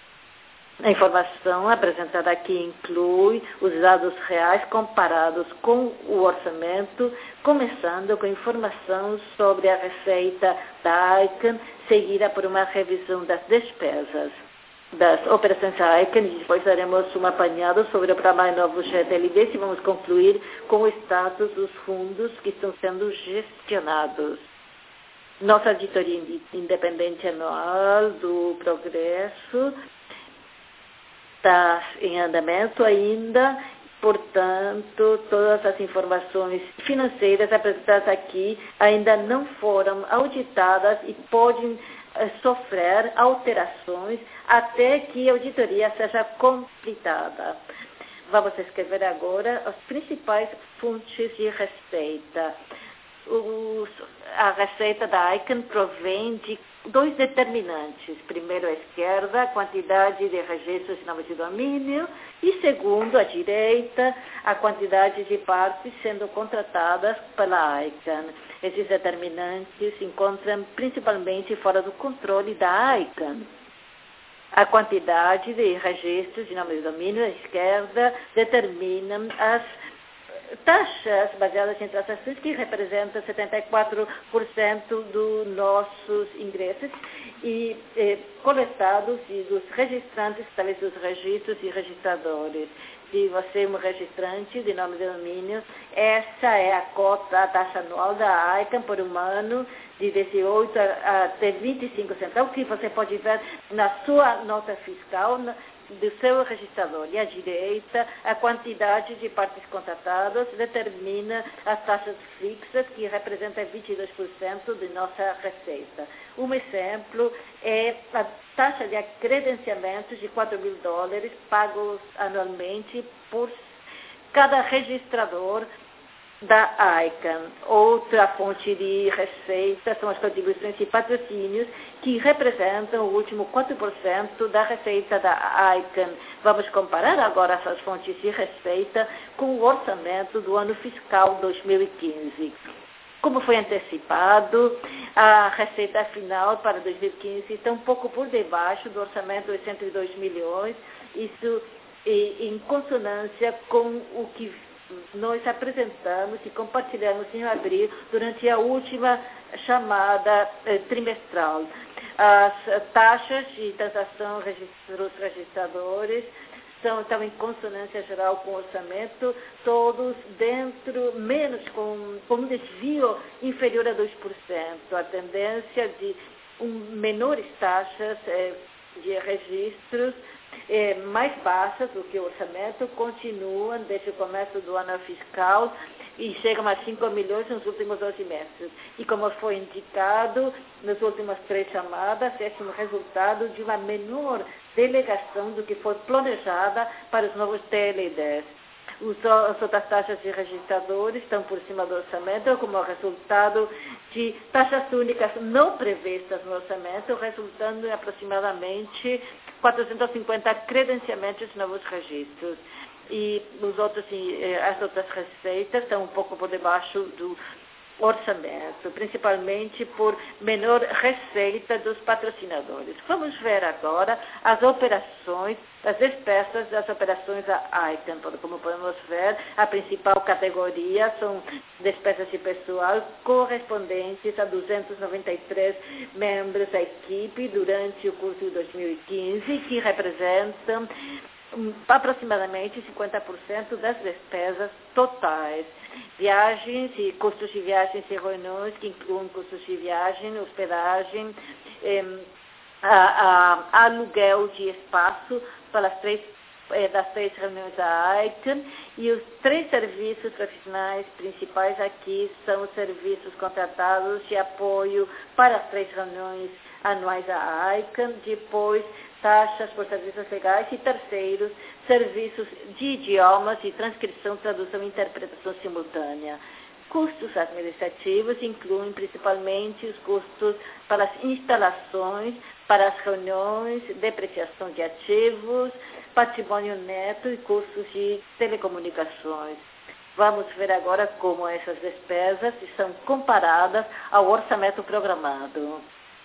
A informação apresentada aqui inclui os dados reais comparados com o orçamento, começando com informação sobre a receita da ICANN, seguida por uma revisão das despesas das operações da ICANN, e depois daremos um apanhado sobre o programa Novo G T L D, e vamos concluir com o status dos fundos que estão sendo gestionados. nossa auditoria independente anual do progresso está em andamento ainda, portanto, todas as informações financeiras apresentadas aqui ainda não foram auditadas e podem eh, sofrer alterações até que a auditoria seja completada. Vamos escrever agora as principais fontes de receita. Os, a receita da ICANN provém de dois determinantes. Primeiro, à esquerda, a quantidade de registros de nomes de domínio. E segundo, à direita, a quantidade de partes sendo contratadas pela ICANN. Esses determinantes se encontram principalmente fora do controle da ICANN. A quantidade de registros de nome de domínio à esquerda determina as taxas baseadas em transações que representam setenta e quatro por cento dos nossos ingressos e eh, coletados e dos registrantes, talvez dos registros e registradores. Se você é um registrante de nome de domínio, essa é a cota, a taxa anual da ICANN por um ano, de dezoito até vinte e cinco centavos, que você pode ver na sua nota fiscal do seu registrador. E à direita, a quantidade de partes contratadas determina as taxas fixas, que representam vinte e dois por cento de nossa receita. Um exemplo é a taxa de credenciamento de quatro mil dólares pagos anualmente por cada registrador da ICANN. Outra fonte de receita são as contribuições e patrocínios, que representam o último quatro por cento da receita da ICANN. Vamos comparar agora essas fontes de receita com o orçamento do ano fiscal dois mil e quinze. Como foi antecipado, a receita final para dois mil e quinze está um pouco por debaixo do orçamento de cento e dois milhões, isso em consonância com o que nós apresentamos e compartilhamos em abril durante a última chamada eh, trimestral. As taxas de transação dos registradores são, estão em consonância geral com o orçamento, todos dentro, menos com, com um desvio inferior a dois por cento. A tendência de um, menores taxas eh, de registros É, mais baixas do que o orçamento, continuam desde o começo do ano fiscal e chegam a cinco milhões nos últimos doze meses. E como foi indicado nas últimas três chamadas, esse é um resultado de uma menor delegação do que foi planejada para os novos T L Ds. Os, as outras taxas de registradores estão por cima do orçamento como resultado de taxas únicas não previstas no orçamento, resultando em aproximadamente quatrocentos e cinquenta credenciamentos de novos registros. E os outros, as outras receitas estão um pouco por debaixo do orçamento, principalmente por menor receita dos patrocinadores. Vamos ver agora as operações, as despesas das operações da ICANN. Como podemos ver, a principal categoria são despesas de pessoal correspondentes a duzentos e noventa e três membros da equipe durante o curso de dois mil e quinze, que representam aproximadamente cinquenta por cento das despesas totais. Viagens e custos de viagens e reuniões, que incluem custos de viagem, hospedagem, eh, a, a, aluguel de espaço para as três, eh, das três reuniões da ICANN, e os três serviços profissionais principais aqui são os serviços contratados de apoio para as três reuniões anuais da ICANN, depois taxas por serviços legais e terceiros, serviços de idiomas e transcrição, tradução e interpretação simultânea. Custos administrativos incluem principalmente os custos para as instalações, para as reuniões, depreciação de ativos, patrimônio neto e custos de telecomunicações. Vamos ver agora como essas despesas são comparadas ao orçamento programado.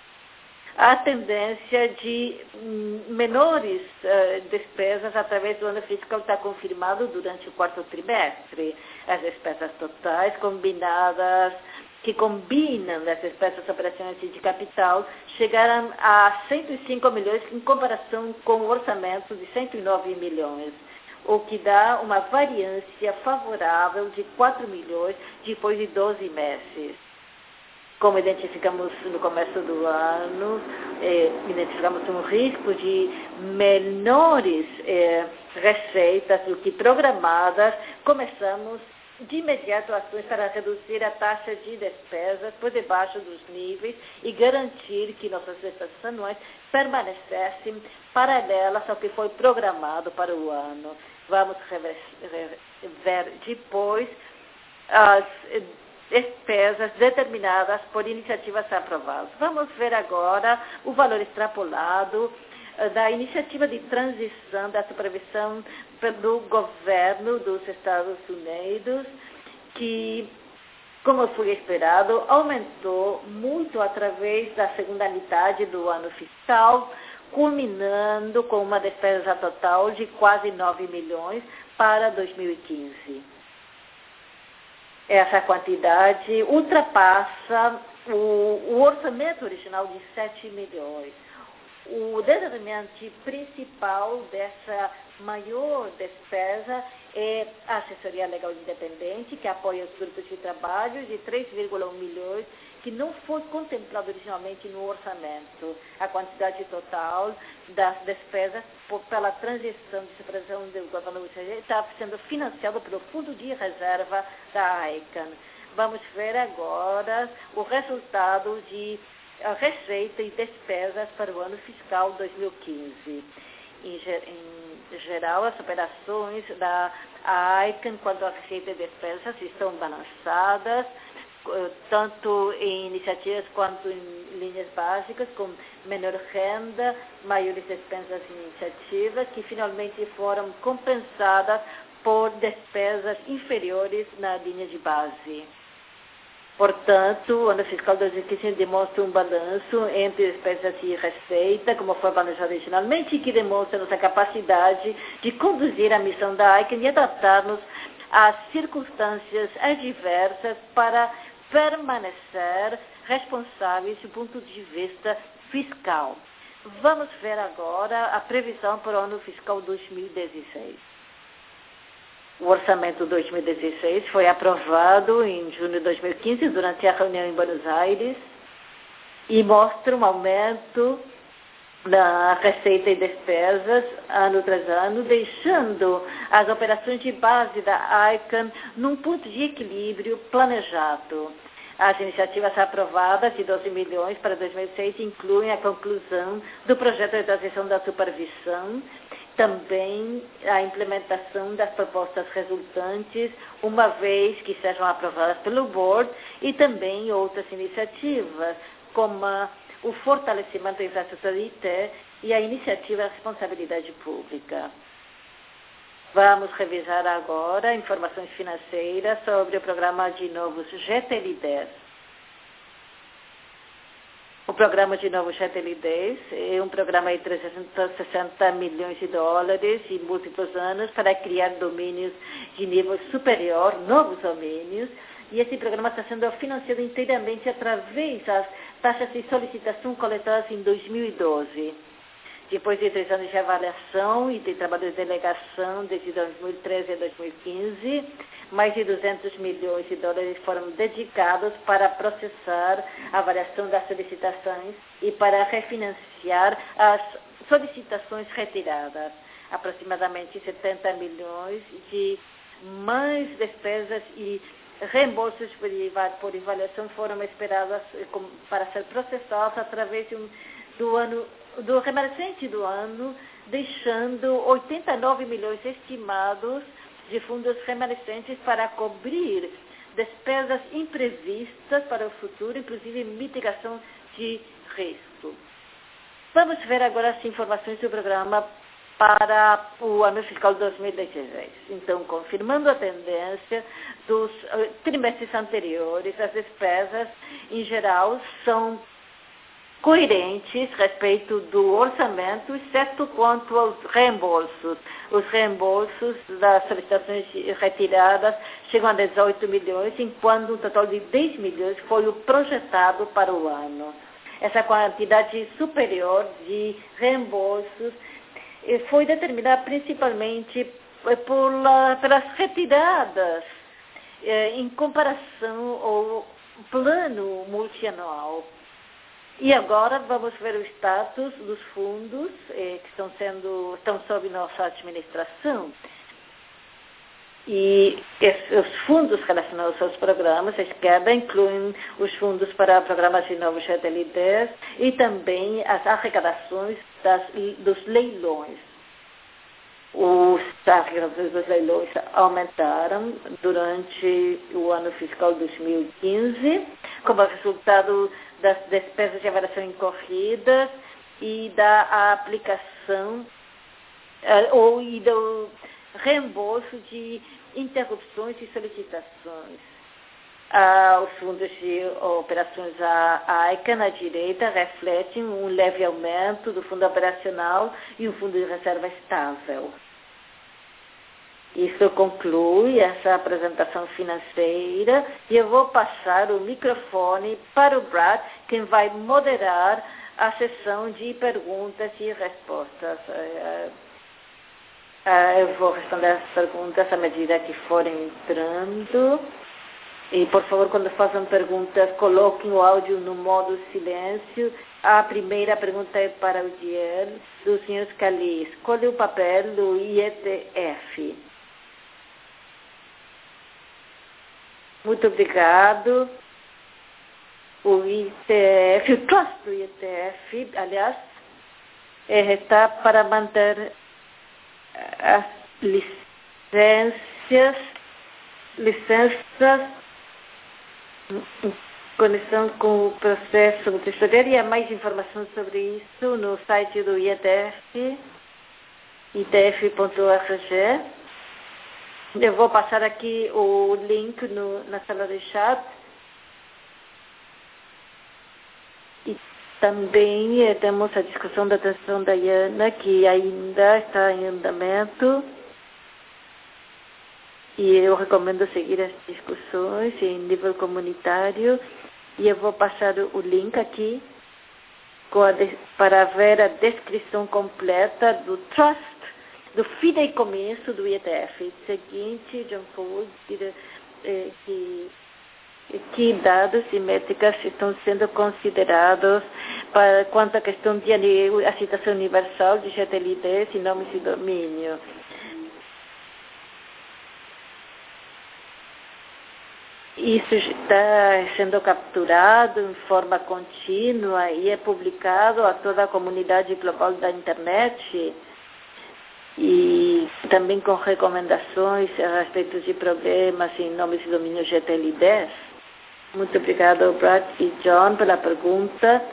A tendência de menores uh, despesas através do ano fiscal está confirmado durante o quarto trimestre. As despesas totais combinadas, que combinam as despesas operacionais de capital, chegaram a cento e cinco milhões em comparação com o orçamento de cento e nove milhões, o que dá uma variância favorável de quatro milhões depois de doze meses. Como identificamos no começo do ano, eh, identificamos um risco de menores eh, receitas do que programadas, começamos de imediato ações para reduzir a taxa de despesas por debaixo dos níveis e garantir que nossas despesas anuais permanecessem paralelas ao que foi programado para o ano. Vamos ver depois as despesas determinadas por iniciativas aprovadas. Vamos ver agora o valor extrapolado da iniciativa de transição da supervisão do governo dos Estados Unidos, que, como foi esperado, aumentou muito através da segunda metade do ano fiscal, culminando com uma despesa total de quase nove milhões para dois mil e quinze. Essa quantidade ultrapassa o, o orçamento original de sete milhões. O determinante principal dessa maior despesa é a assessoria legal independente, que apoia os grupos de trabalho, de três vírgula um milhões, que não foi contemplado originalmente no orçamento. A quantidade total das despesas por, pela transição de supervisão do governo está sendo financiado pelo Fundo de Reserva da ICANN. Vamos ver agora o resultado de a receita e despesas para o ano fiscal dois mil e quinze. Em, em geral, as operações da ICANN quanto à receita e despesas estão balançadas, tanto em iniciativas quanto em linhas básicas, com menor renda, maiores despesas em iniciativas, que finalmente foram compensadas por despesas inferiores na linha de base. Portanto, o ano fiscal dois mil e quinze demonstra um balanço entre despesas e receita, como foi planejado originalmente, que demonstra nossa capacidade de conduzir a missão da ICANN e adaptar-nos às circunstâncias adversas para permanecer responsáveis do ponto de vista fiscal. Vamos ver agora a previsão para o ano fiscal dois mil e dezesseis. O orçamento dois mil e dezesseis foi aprovado em junho de dois mil e quinze, durante a reunião em Buenos Aires, e mostra um aumento da receita e despesas ano tras ano, deixando as operações de base da ICANN num ponto de equilíbrio planejado. As iniciativas aprovadas de doze milhões para dois mil e seis incluem a conclusão do projeto de transição da supervisão, também a implementação das propostas resultantes, uma vez que sejam aprovadas pelo board, e também outras iniciativas, como o fortalecimento da infraestrutura I T e a iniciativa da responsabilidade pública. Vamos revisar agora informações financeiras sobre o programa de novos G T L dez. O programa de novos G T L dez é um programa de trezentos e sessenta milhões de dólares em múltiplos anos para criar domínios de nível superior, novos domínios, e esse programa está sendo financiado inteiramente através das taxas de solicitação coletadas em dois mil e doze. Depois de três anos de avaliação e de trabalho de delegação desde dois mil e treze a dois mil e quinze, mais de duzentos milhões de dólares foram dedicados para processar a avaliação das solicitações e para refinanciar as solicitações retiradas. Aproximadamente setenta milhões de mais despesas e reembolsos por avaliação foram esperados para ser processados através de um, do ano do remanescente do ano, deixando oitenta e nove milhões estimados de fundos remanescentes para cobrir despesas imprevistas para o futuro, inclusive mitigação de risco. Vamos ver agora as informações do programa para o ano fiscal dois mil e dezesseis. Então, confirmando a tendência dos uh, trimestres anteriores, as despesas, em geral, são coerentes respeito do orçamento, exceto quanto aos reembolsos. Os reembolsos das solicitações retiradas chegam a dezoito milhões, enquanto um total de dez milhões foi o projetado para o ano. Essa quantidade superior de reembolsos foi determinada principalmente por, pelas retiradas, em comparação ou plano multianual. E agora vamos ver o status dos fundos eh, que estão sendo estão sob nossa administração. E esses, os fundos relacionados aos programas, à esquerda, incluem os fundos para programas de novos G T L Ds e também as arrecadações das, dos leilões. Os arrecadações dos leilões aumentaram durante o ano fiscal dois mil e quinze, como resultado das despesas de avaliação incorridas e da aplicação uh, ou e do reembolso de interrupções e solicitações. Ah, os fundos de operações A I C A na direita refletem um leve aumento do fundo operacional e um fundo de reserva estável. Isso conclui essa apresentação financeira e eu vou passar o microfone para o Brad, quem vai moderar a sessão de perguntas e respostas. Eu vou responder as perguntas à medida que forem entrando. E, por favor, quando façam perguntas, coloquem o áudio no modo silêncio. A primeira pergunta é para o D L, do senhor Scalise. Qual é o papel do I E T F? Muito obrigado. O I T F, o trust do I T F, aliás, está para manter as licenças, licenças em conexão com o processo de tesouraria. E há mais informação sobre isso no site do I T F, I T F ponto org. Eu vou passar aqui o link no, na sala de chat. E também eh, temos a discussão da atenção da Iana, que ainda está em andamento. E eu recomendo seguir as discussões em nível comunitário. E eu vou passar o link aqui com a de, para ver a descrição completa do trust, do fideicomisso do I T F. Seguinte, John Paul, eh, que que dados e métricas estão sendo considerados para quanto à questão de a citação universal de G T L Ds e nomes de domínio. Isso está sendo capturado em forma contínua e é publicado a toda a comunidade global da internet, e também com recomendações a respeito de problemas em nomes de domínio G T L Ds. Muito obrigado, Brad e John, pela pergunta.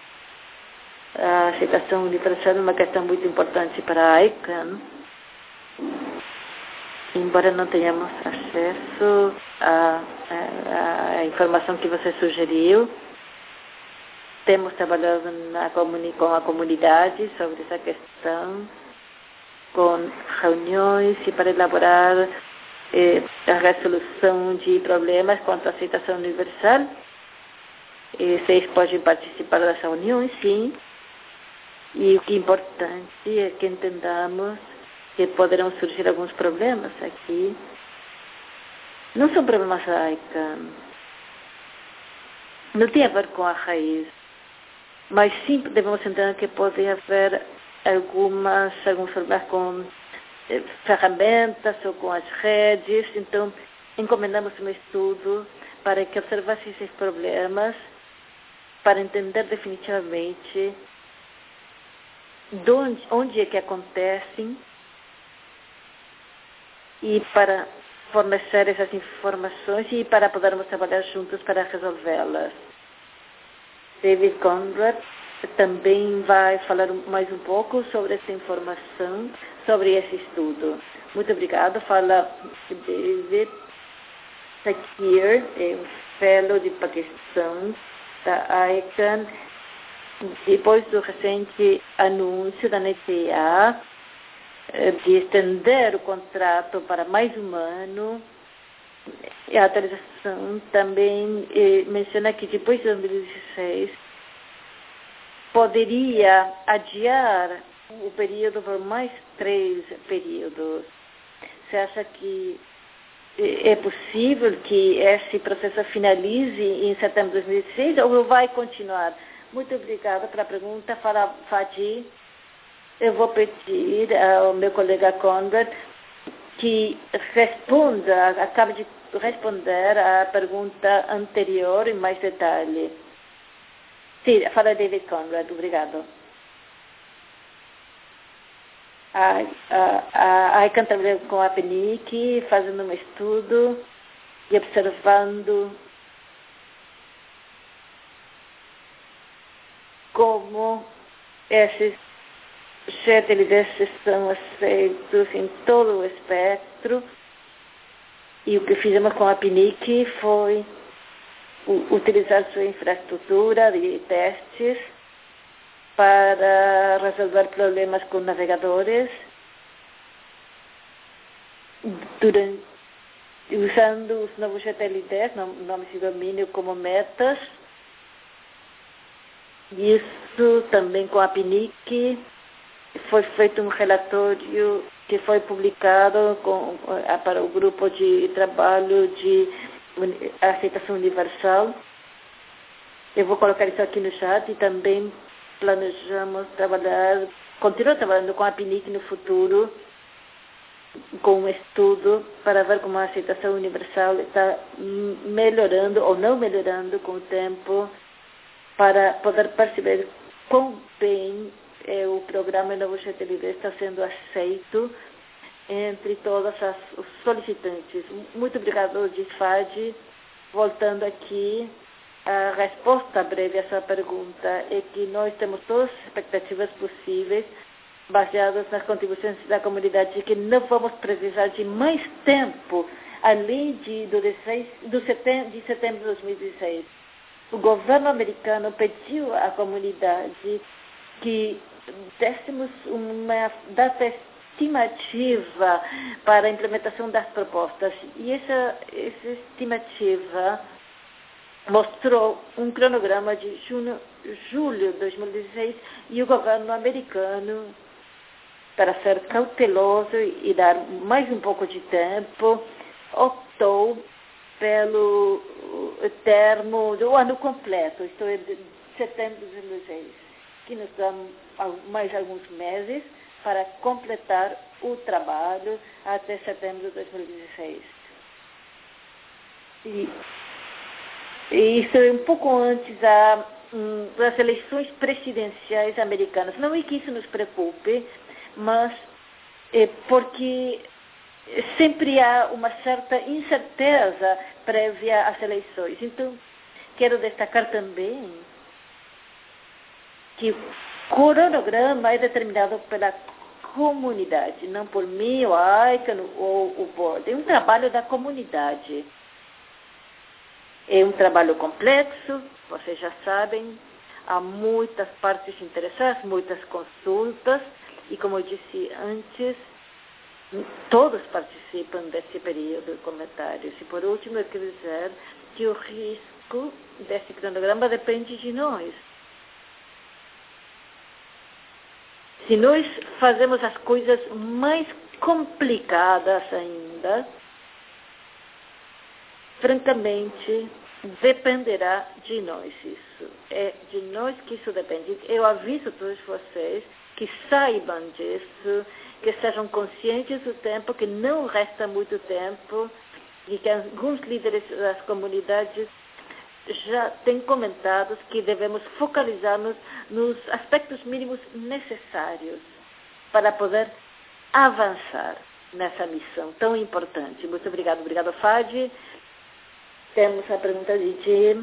A citação universal é uma questão muito importante para a I C A N. Embora não tenhamos acesso à, à, à informação que você sugeriu, temos trabalhado na comuni- com a comunidade sobre essa questão, com reuniões e para elaborar eh, a resolução de problemas quanto à aceitação universal. E vocês podem participar das reuniões, sim. E o que é importante é que entendamos que poderão surgir alguns problemas aqui. Não são problemas da I C A N. Não tem a ver com a raiz. Mas sim devemos entender que pode haver algumas, alguns problemas com eh, ferramentas ou com as redes. Então, encomendamos um estudo para que observasse esses problemas, para entender definitivamente de onde, onde é que acontecem e para fornecer essas informações e para podermos trabalhar juntos para resolvê-las. David Conrad também vai falar mais um pouco sobre essa informação, sobre esse estudo. Muito obrigado. Fala David Sakir, é um fellow de Paquistão da I C A N. Depois do recente anúncio da N T A de estender o contrato para mais um ano, a atualização também eh, menciona que depois de dois mil e dezesseis poderia adiar o período por mais três períodos. Você acha que é possível que esse processo finalize em setembro de dois mil e dezesseis ou vai continuar? Muito obrigada pela pergunta, Fadi. Eu vou pedir ao meu colega Conrad que responda, acabe de responder à pergunta anterior em mais detalhe. Sim, fala David Conrad, obrigado. A, a, a ICANN trabalha com a PENIC, fazendo um estudo e observando como esses G L Ds são aceitos em todo o espectro. E o que fizemos com a PENIC foi utilizar sua infraestrutura de testes para resolver problemas com navegadores, durante, usando os novos G L Ds, nomes de domínio, como metas. Isso também com a PENIC. Foi feito um relatório que foi publicado com, para o grupo de trabalho de aceitação universal. Eu vou colocar isso aqui no chat e também planejamos trabalhar, continuar trabalhando com a PENIC no futuro, com um estudo para ver como a aceitação universal está melhorando ou não melhorando com o tempo, para poder perceber quão bem é, o programa Novo G L D está sendo aceito entre todas as os solicitantes. Muito obrigado, Gisfad. Voltando aqui, a resposta breve a essa pergunta é que nós temos todas as expectativas possíveis, baseadas nas contribuições da comunidade, que não vamos precisar de mais tempo, além de, do dezesseis, do setembro, de setembro de dois mil e dezesseis. O governo americano pediu à comunidade que dessemos uma data estimativa para a implementação das propostas. E essa, essa estimativa mostrou um cronograma de junho, julho de dois mil e dezesseis, e o governo americano, para ser cauteloso e dar mais um pouco de tempo, optou pelo termo do ano completo, isto é, de setembro de dois mil e dezesseis, que nos dá mais alguns meses para completar o trabalho até setembro de dois mil e dezesseis. E, e isso é um pouco antes da, um, das eleições presidenciais americanas. Não é que isso nos preocupe, mas é porque sempre há uma certa incerteza prévia às eleições. Então, quero destacar também que o cronograma é determinado pela comunidade, não por mim, ou a ICANN, ou o board. É um trabalho da comunidade. É um trabalho complexo, vocês já sabem, há muitas partes interessadas, muitas consultas, e como eu disse antes, todos participam desse período de comentários. E por último, eu quero dizer que o risco desse cronograma depende de nós. Se nós fazemos as coisas mais complicadas ainda, francamente, dependerá de nós isso. É de nós que isso depende. Eu aviso todos vocês que saibam disso, que sejam conscientes do tempo, que não resta muito tempo, e que alguns líderes das comunidades já têm comentado que devemos focalizar-nos nos aspectos mínimos necessários para poder avançar nessa missão tão importante. Muito obrigado. Obrigado, Fadi. Temos a pergunta de Jim.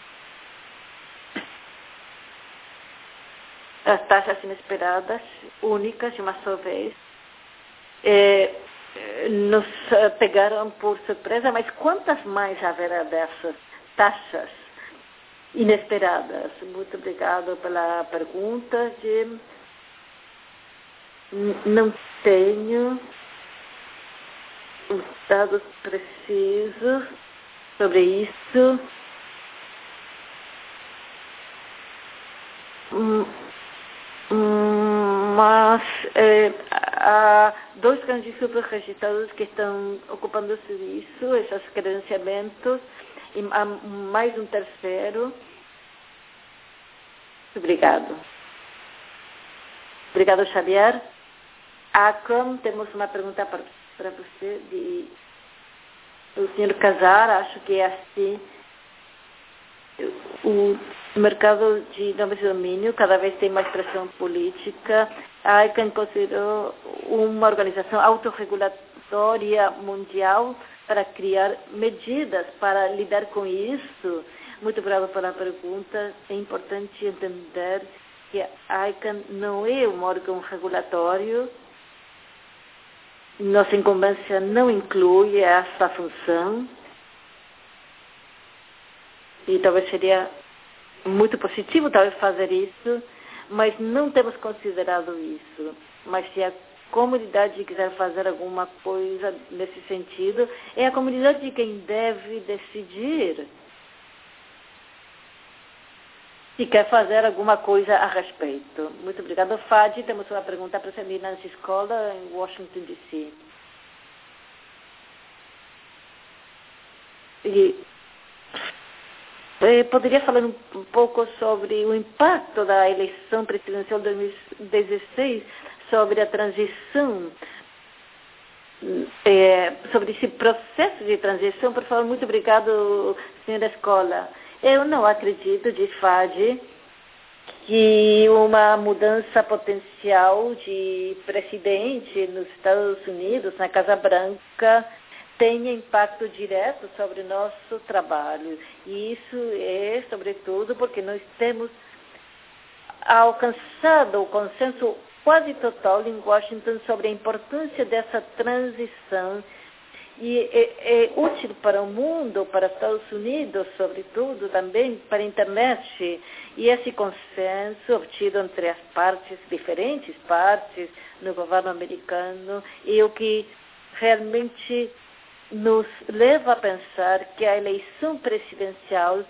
As taxas inesperadas, únicas de uma só vez, é, nos pegaram por surpresa, mas quantas mais haverá dessas taxas inesperadas? Muito obrigado pela pergunta, Jim. Não tenho os dados precisos sobre isso. Mas é, há dois grandes grupos registrados que estão ocupando isso, esses credenciamentos, e há mais um terceiro. Obrigado. Obrigado, Xavier. Akram, temos uma pergunta para, para você, de, do senhor Casar. Acho que é assim. O mercado de nomes de domínio cada vez tem mais pressão política. A ICANN considerou uma organização autorregulatória mundial para criar medidas para lidar com isso. Muito obrigado pela pergunta. É importante entender que a ICANN não é um órgão regulatório. Nossa incumbência não inclui essa função. E talvez seria muito positivo talvez fazer isso, mas não temos considerado isso. Mas se a comunidade quiser fazer alguma coisa nesse sentido, é a comunidade quem deve decidir se quer fazer alguma coisa a respeito. Muito obrigada, Fadi. Temos uma pergunta para a Nancy Escola, em Washington, D C E eh, poderia falar um, um pouco sobre o impacto da eleição presidencial de dois mil e dezesseis sobre a transição, eh, sobre esse processo de transição? Por favor, muito obrigado, senhora Escola. Eu não acredito, diz Fadi, que uma mudança potencial de presidente nos Estados Unidos, na Casa Branca, tenha impacto direto sobre o nosso trabalho. E isso é, sobretudo, porque nós temos alcançado o consenso quase total em Washington sobre a importância dessa transição. E é, é útil para o mundo, para os Estados Unidos, sobretudo, também para a internet. E esse consenso obtido entre as partes, diferentes partes, no governo americano, é o que realmente nos leva a pensar que a eleição presidencial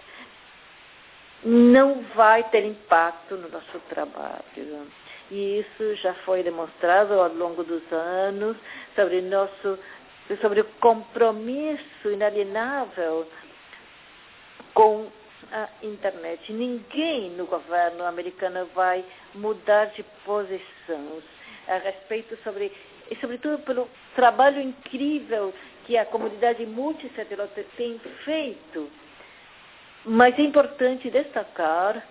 não vai ter impacto no nosso trabalho. E isso já foi demonstrado ao longo dos anos sobre nosso sobre o compromisso inalienável com a internet. Ninguém no governo americano vai mudar de posição a respeito sobre, e sobretudo pelo trabalho incrível que a comunidade multissetorial tem feito. Mas é importante destacar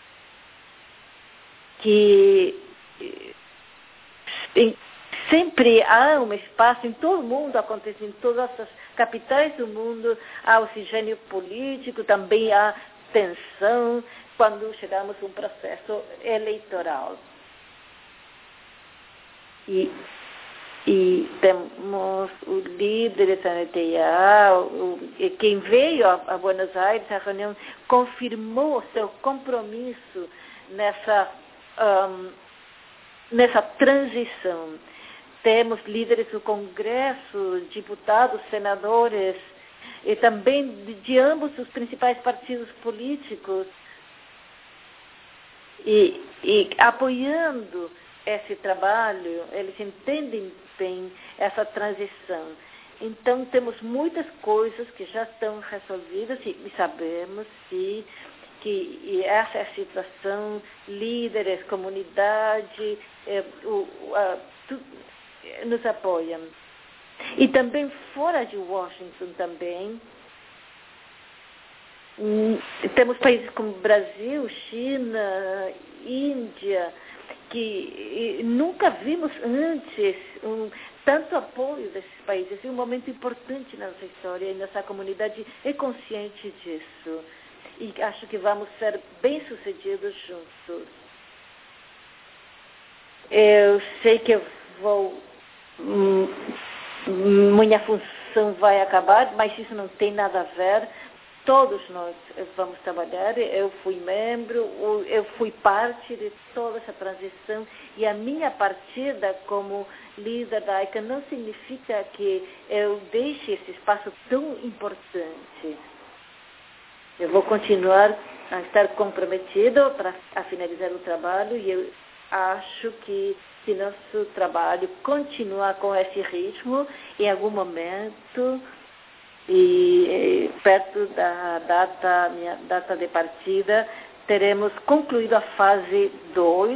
que sempre há um espaço em todo o mundo, acontece em todas as capitais do mundo, há oxigênio político, também há tensão quando chegamos a um processo eleitoral. E, e temos o líder da N T A, o, quem veio a, a Buenos Aires, a reunião, confirmou seu compromisso nessa, um, nessa transição. Temos líderes do Congresso, deputados, senadores, e também de, de ambos os principais partidos políticos, e, e apoiando esse trabalho. Eles entendem bem essa transição. Então, temos muitas coisas que já estão resolvidas e, e sabemos se, que essa é a situação, líderes, comunidade, é, o, a, tu, nos apoiam. E também fora de Washington também, hum, temos países como Brasil, China, Índia, que nunca vimos antes um, tanto apoio desses países. É um momento importante na nossa história e nossa comunidade é consciente disso. E acho que vamos ser bem-sucedidos juntos. Eu sei que eu vou... Hum, minha função vai acabar, mas isso não tem nada a ver. Todos nós vamos trabalhar. Eu fui membro, eu fui parte de toda essa transição, e a minha partida como líder da ICANN não significa que eu deixe esse espaço tão importante. Eu vou continuar a estar comprometido para a finalizar o trabalho, e eu acho que se nosso trabalho continuar com esse ritmo, em algum momento, e perto da data, minha data de partida, teremos concluído a fase dois,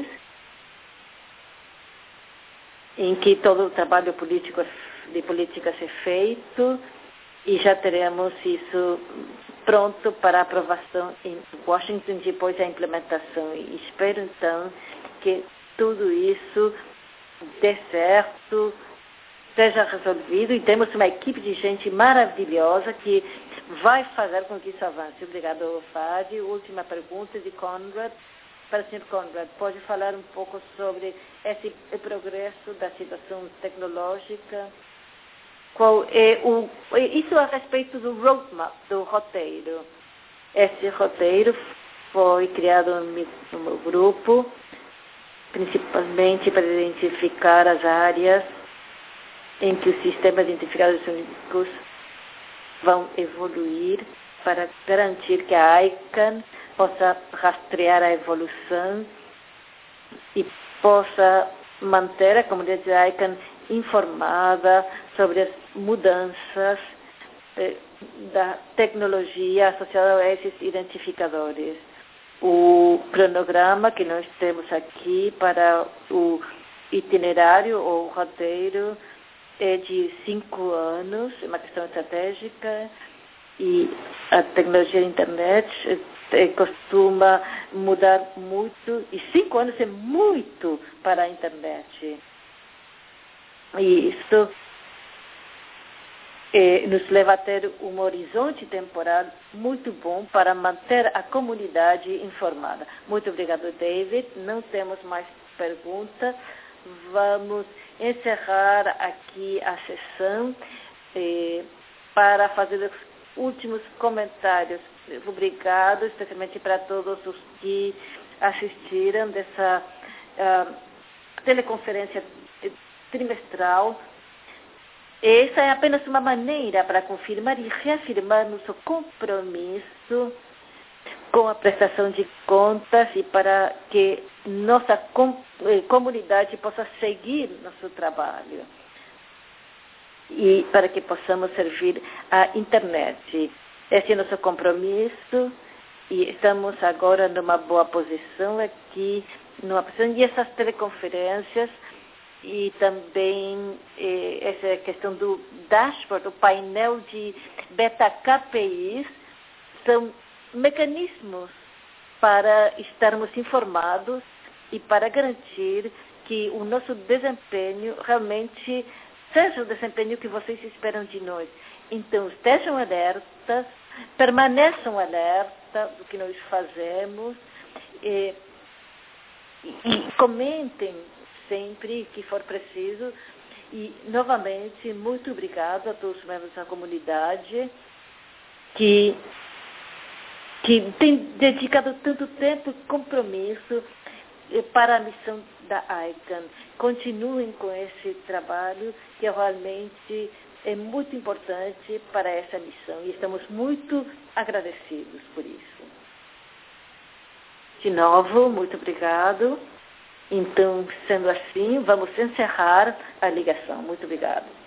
em que todo o trabalho político, de políticas é feito, e já teremos isso pronto para aprovação em Washington, depois da implementação. E espero, então, que tudo isso dê certo, seja resolvido, e temos uma equipe de gente maravilhosa que vai fazer com que isso avance. Obrigado, Fadi. Última pergunta de Conrad. Para o senhor Conrad, pode falar um pouco sobre esse progresso da situação tecnológica? Qual é o, isso a respeito do roadmap, do roteiro. Esse roteiro foi criado no meu grupo, principalmente para identificar as áreas em que os sistemas de identificadores únicos vão evoluir para garantir que a ICANN possa rastrear a evolução e possa manter a comunidade da ICANN informada sobre as mudanças eh, da tecnologia associada a esses identificadores. O cronograma que nós temos aqui para o itinerário ou roteiro é de cinco anos, é uma questão estratégica, e a tecnologia da internet é, costuma mudar muito, e cinco anos é muito para a internet. E isso é, nos leva a ter um horizonte temporal muito bom para manter a comunidade informada. Muito obrigado, David. Não temos mais perguntas. Vamos encerrar aqui a sessão eh, para fazer os últimos comentários. Obrigado, especialmente para todos os que assistiram dessa uh, teleconferência trimestral. Essa é apenas uma maneira para confirmar e reafirmar nosso compromisso com a prestação de contas e para que nossa com, eh, comunidade possa seguir nosso trabalho e para que possamos servir a internet. Esse é nosso compromisso e estamos agora numa boa posição aqui, numa posição, e essas teleconferências e também eh, essa questão do dashboard, o painel de beta K P Is, são mecanismos para estarmos informados e para garantir que o nosso desempenho realmente seja o desempenho que vocês esperam de nós. Então, estejam alertas, permaneçam alerta do que nós fazemos e, e comentem sempre que for preciso. E, novamente, muito obrigado a todos os membros da comunidade que que tem dedicado tanto tempo e compromisso para a missão da ICANN. Continuem com esse trabalho que realmente é muito importante para essa missão e estamos muito agradecidos por isso. De novo, muito obrigado. Então, sendo assim, vamos encerrar a ligação. Muito obrigado.